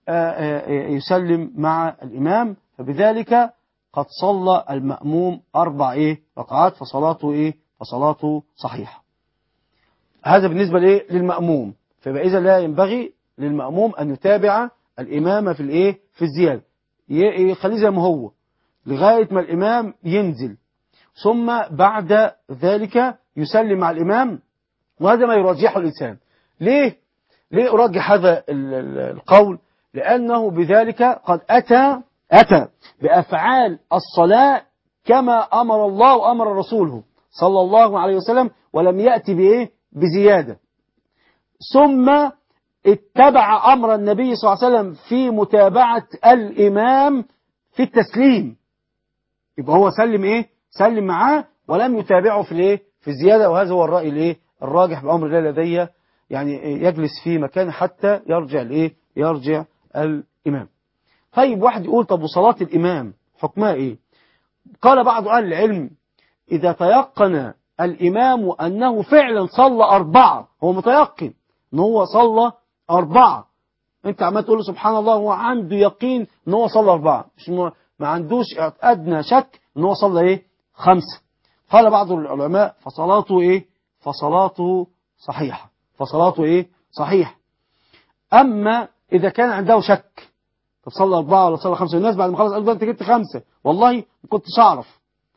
يسلم مع الإمام، فبذلك قد صلى المأموم أربع إيه ركعات فصلاته إيه فصلاته صحيحة. هذا بالنسبة لإيه للمأموم. فإذا لا ينبغي للمأموم أن يتابع الإمام في الإيه في الزيادة، يخليه زي ما هو لغاية ما الإمام ينزل ثم بعد ذلك يسلم مع الإمام، وهذا ما يرجحه الإنسان. ليه ليه أرجح هذا القول؟ لأنه بذلك قد أتى أتى بأفعال الصلاة كما أمر الله وأمر رسوله صلى الله عليه وسلم، ولم يأتي بإيه بزيادة. ثم اتبع أمر النبي صلى الله عليه وسلم في متابعة الإمام في التسليم، يبقى هو سلم إيه سلم معاه ولم يتابعه في الإيه في الزيادة. وهذا هو الرأي الإيه الراجح بأمر الله لدي، يعني يجلس في مكان حتى يرجع الإيه يرجع الإمام. طيب واحد يقول طب وصلاة الإمام حكمها إيه؟ قال بعض أهل العلم إذا تيقن الإمام أنه فعلا صلى أربعة، هو متيقن أنه هو صلى أربعة، أنت عمال تقول له سبحان الله هو عنده يقين أنه هو صلى أربعة، مش ما عندوش أدنى شك أنه هو صلى إيه خمسة. قال بعض العلماء فصلاته إيه فصلاته صحيحة فصلاته إيه صحيح. أما إذا كان عنده شك طب صلى أربعة ولا صلى خمسة، الناس بعد ما خلص قالوا أنت جبت خمسة والله ما كنتش أعرف،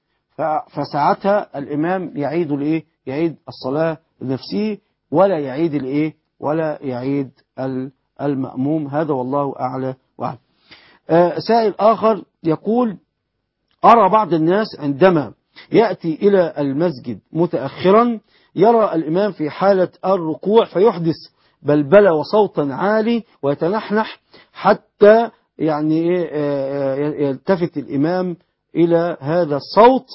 فساعتها الإمام يعيد الإيه يعيد الصلاة لنفسه ولا يعيد الإيه ولا يعيد المأموم. هذا والله أعلى وأعلم. آه سائل آخر يقول أرى بعض الناس عندما يأتي إلى المسجد متأخرا يرى الإمام في حالة الركوع فيحدث بلبلة وصوتا عالي ويتنحنح حتى يعني يلتفت الإمام إلى هذا الصوت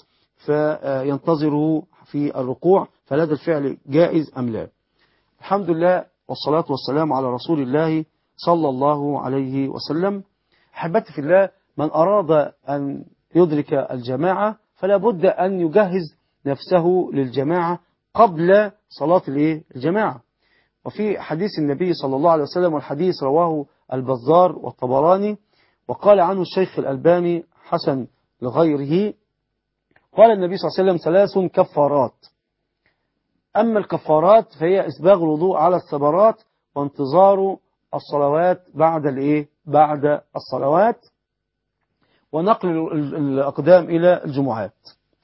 فينتظره في الركوع، فهذا الفعل جائز أم لا؟ الحمد لله والصلاة والسلام على رسول الله صلى الله عليه وسلم. أحبتي في الله، من أراد أن يدرك الجماعة فلا بد أن يجهز نفسه للجماعة قبل صلاة الجماعة. وفي حديث النبي صلى الله عليه وسلم، والحديث رواه البزار والطبراني وقال عنه الشيخ الألباني حسن لغيره، قال النبي صلى الله عليه وسلم ثلاث كفارات. أما الكفارات فهي إسباغ الوضوء على الثمرات وانتظار الصلوات بعد الإيه بعد الصلوات ونقل الأقدام إلى الجمعات.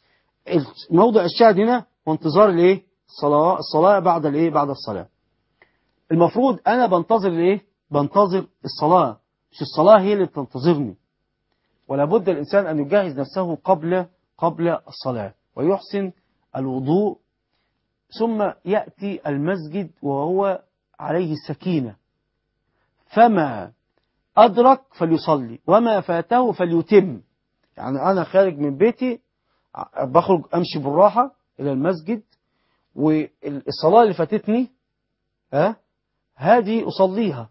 موضع الشاهد هنا وانتظار الإيه الصلاة الصلاة بعد الإيه بعد الصلاة. المفروض أنا بنتظر الإيه بنتظر الصلاة، مش الصلاة هي اللي بتنتظرني. ولا بد الإنسان أن يجهز نفسه قبل قبل الصلاة ويحسن الوضوء ثم يأتي المسجد وهو عليه السكينة، فما أدرك فليصلي وما فاته فليتم. يعني أنا خارج من بيتي بخرج أمشي بالراحة إلى المسجد، والصلاة اللي فاتتني ها هذه أصليها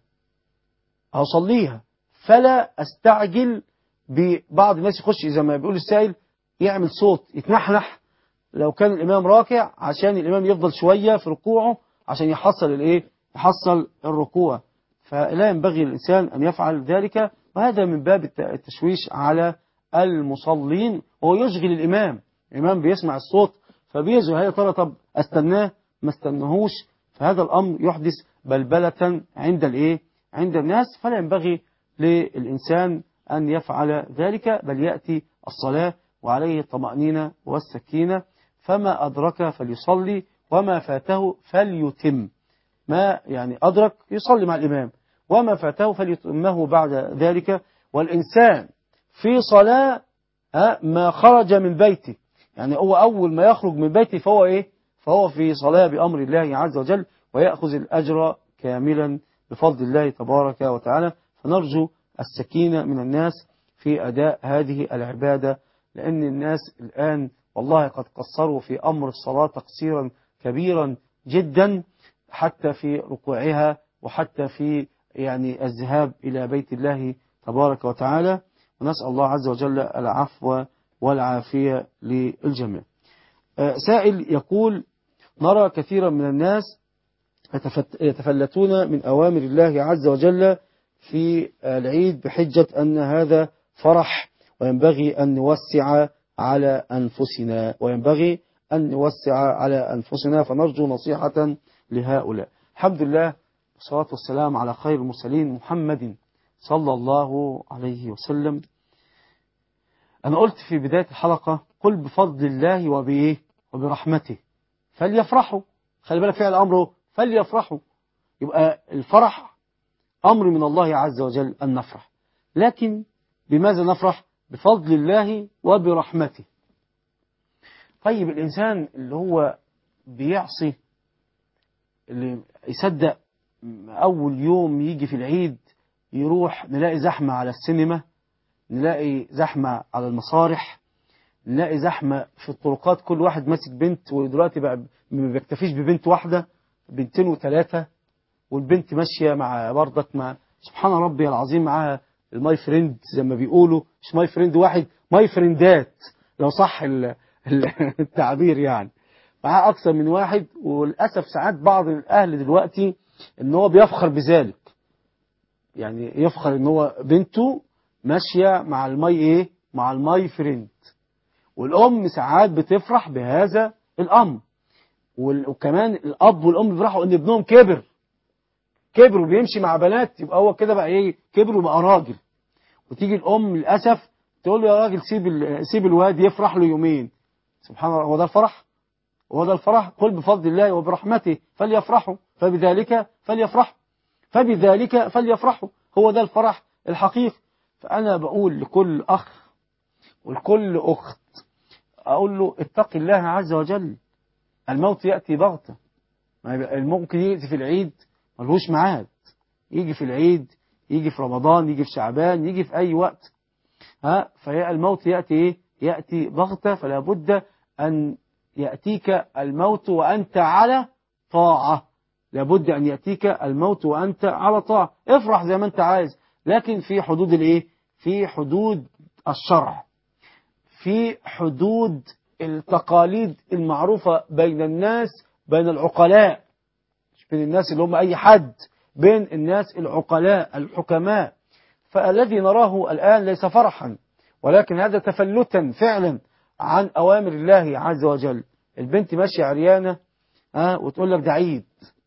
أصليها فلا أستعجل. ببعض الناس يخش زي ما بيقول السائل يعمل صوت يتنحنح لو كان الإمام راكع عشان الإمام يفضل شوية في ركوعه عشان يحصل الإيه يحصل الركوع. فلا ينبغي للإنسان أن يفعل ذلك، وهذا من باب التشويش على المصلين، وهو يشغل الإمام. الإمام بيسمع الصوت فبيشغل، هي ترى طب أستناه ما استنهوش، فهذا الأمر يحدث بلبلة عند الإيه عند الناس. فلا ينبغي للإنسان أن يفعل ذلك، بل يأتي الصلاة وعليه الطمأنينة والسكينة. فما أدرك فليصلي وما فاته فليتم. ما يعني أدرك يصلي مع الإمام، وما فاته فليتمه بعد ذلك. والإنسان في صلاة ما خرج من بيته، يعني هو أول ما يخرج من بيته فهو إيه فهو في صلاة بأمر الله عز وجل، ويأخذ الأجر كاملا بفضل الله تبارك وتعالى. فنرجو السكينة من الناس في أداء هذه العبادة، لأن الناس الآن والله قد قصروا في أمر الصلاة تقصيرا كبيرا جدا، حتى في ركوعها وحتى في يعني الذهاب إلى بيت الله تبارك وتعالى. ونسأل الله عز وجل العفو والعافية للجميع. سائل يقول: نرى كثيرا من الناس يتفلتون من أوامر الله عز وجل في العيد بحجة أن هذا فرح، وينبغي أن نوسع على أنفسنا وينبغي أن نوسع على أنفسنا فنرجو نصيحة لهؤلاء. الحمد لله والصلاة والسلام على خير المرسلين محمد صلى الله عليه وسلم. أنا قلت في بداية الحلقة: قل بفضل الله وبإيه وبرحمته فليفرحوا. خلي بالك فعل أمره فليفرحوا، يبقى الفرح أمر من الله عز وجل أن نفرح، لكن بماذا نفرح؟ بفضل الله وبرحمته. طيب الإنسان اللي هو بيعصي، اللي يصدق أول يوم يجي في العيد يروح نلاقي زحمة على السينما، نلاقي زحمة على المسارح، نلاقي زحمة في الطرقات، كل واحد ماسك بنت، ودلوقتي بقى ما بيكتفيش ببنت واحدة، بنتين وثلاثة، والبنت ماشية مع برضك مع سبحان ربي العظيم معاها الماي فريند زي ما بيقولوا، مش ماي فريند واحد، ماي فريندات لو صح التعبير، يعني معاه أكثر من واحد. وللأسف ساعات بعض الأهل دلوقتي إن هو بيفخر بذلك، يعني يفخر إن هو بنته ماشية مع الماي إيه مع الماي فريند، والأم ساعات بتفرح بهذا الأمر، وكمان الأب والأم بيفرحوا إن ابنهم كبر كبر وبيمشي مع بنات، يبقى هو كده بقى إيه كبر وبقى راجل. وتيجي الأم للأسف تقول له: يا راجل سيب سيب الواد يفرح له يومين. سبحان الله، هو ده الفرح؟ هو ده الفرح؟ قل بفضل الله وبرحمته فليفرحوا فبذلك فليفرحوا فبذلك فليفرحوا هو ده الفرح الحقيقي. فأنا بقول لكل أخ ولكل أخت، أقول له: اتق الله عز وجل، الموت يأتي بغتة. ممكن يأتي في العيد ملهوش ميعاد، يجي في العيد، يجي في رمضان، يجي في شعبان، يجي في أي وقت. ها فيا الموت يأتي إيه؟ يأتي بغتة، فلا بد أن يأتيك الموت وأنت على طاعة. لابد أن يأتيك الموت وأنت على طاعة. افرح زي ما أنت عايز، لكن في حدود الإيه؟ في حدود الشرع، في حدود التقاليد المعروفة بين الناس، بين العقلاء، مش بين الناس اللي هم أي حد، بين الناس العقلاء الحكماء. فالذي نراه الآن ليس فرحا، ولكن هذا تفلتا فعلا عن أوامر الله عز وجل. البنت ماشية عريانة ها وتقول لك ده عيد،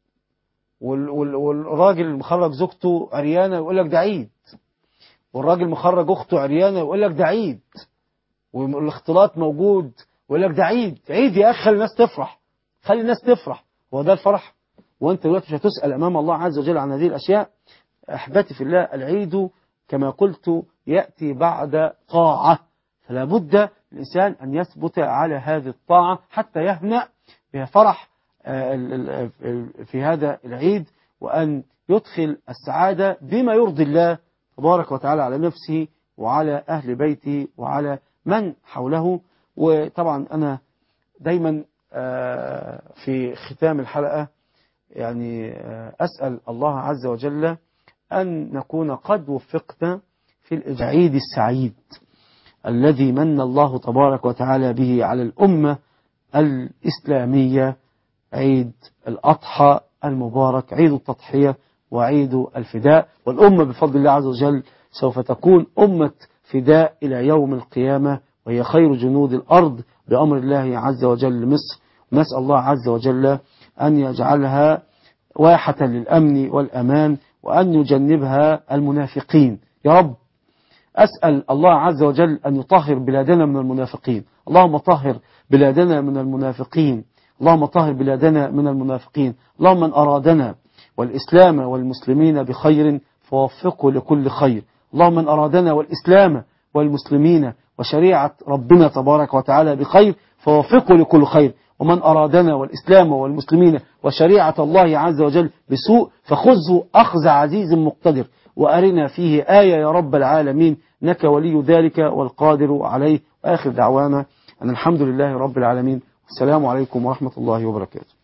والراجل مخرج زوجته عريانة يقول لك ده عيد، والراجل مخرج أخته عريانة يقول لك ده عيد، والاختلاط موجود ويقول لك ده عيد. عيد يا أخي، خلي الناس تفرح، خلي الناس تفرح. هو ده الفرح؟ وأنت دلوقتي مش هتسأل أمام الله عز وجل عن هذه الأشياء. أحبتي في الله، العيد كما قلت يأتي بعد طاعة، فلا بد الإنسان أن يثبت على هذه الطاعة حتى يهنأ بفرح في هذا العيد، وأن يدخل السعادة بما يرضي الله تبارك وتعالى على نفسه وعلى أهل بيته وعلى من حوله. وطبعا أنا دايما في ختام الحلقة يعني أسأل الله عز وجل أن نكون قد وفقنا في العيد السعيد الذي من الله تبارك وتعالى به على الأمة الإسلامية، عيد الأضحى المبارك، عيد التضحية وعيد الفداء. والأمة بفضل الله عز وجل سوف تكون أمة فداء إلى يوم القيامة، وهي خير جنود الأرض بأمر الله عز وجل مصر. ونسأل الله عز وجل أن يجعلها واحة للأمن والأمان، وأن يجنبها المنافقين يا رب. أسأل الله عز وجل أن يطهر بلادنا من المنافقين. اللهم طهر بلادنا من المنافقين، اللهم طهر بلادنا من المنافقين. اللهم من أرادنا والإسلام والمسلمين بخير فوفقه لكل خير. اللهم من أرادنا والإسلام والمسلمين وشريعة ربنا تبارك وتعالى بخير فوفقه لكل خير. ومن أرادنا والإسلام والمسلمين وشريعة الله عز وجل بسوء فخذه أخذ عزيز مقتدر، وأرنا فيه آية يا رب العالمين، إنك ولي ذلك والقادر عليه. وآخر دعوانا أن الحمد لله رب العالمين، والسلام عليكم ورحمة الله وبركاته.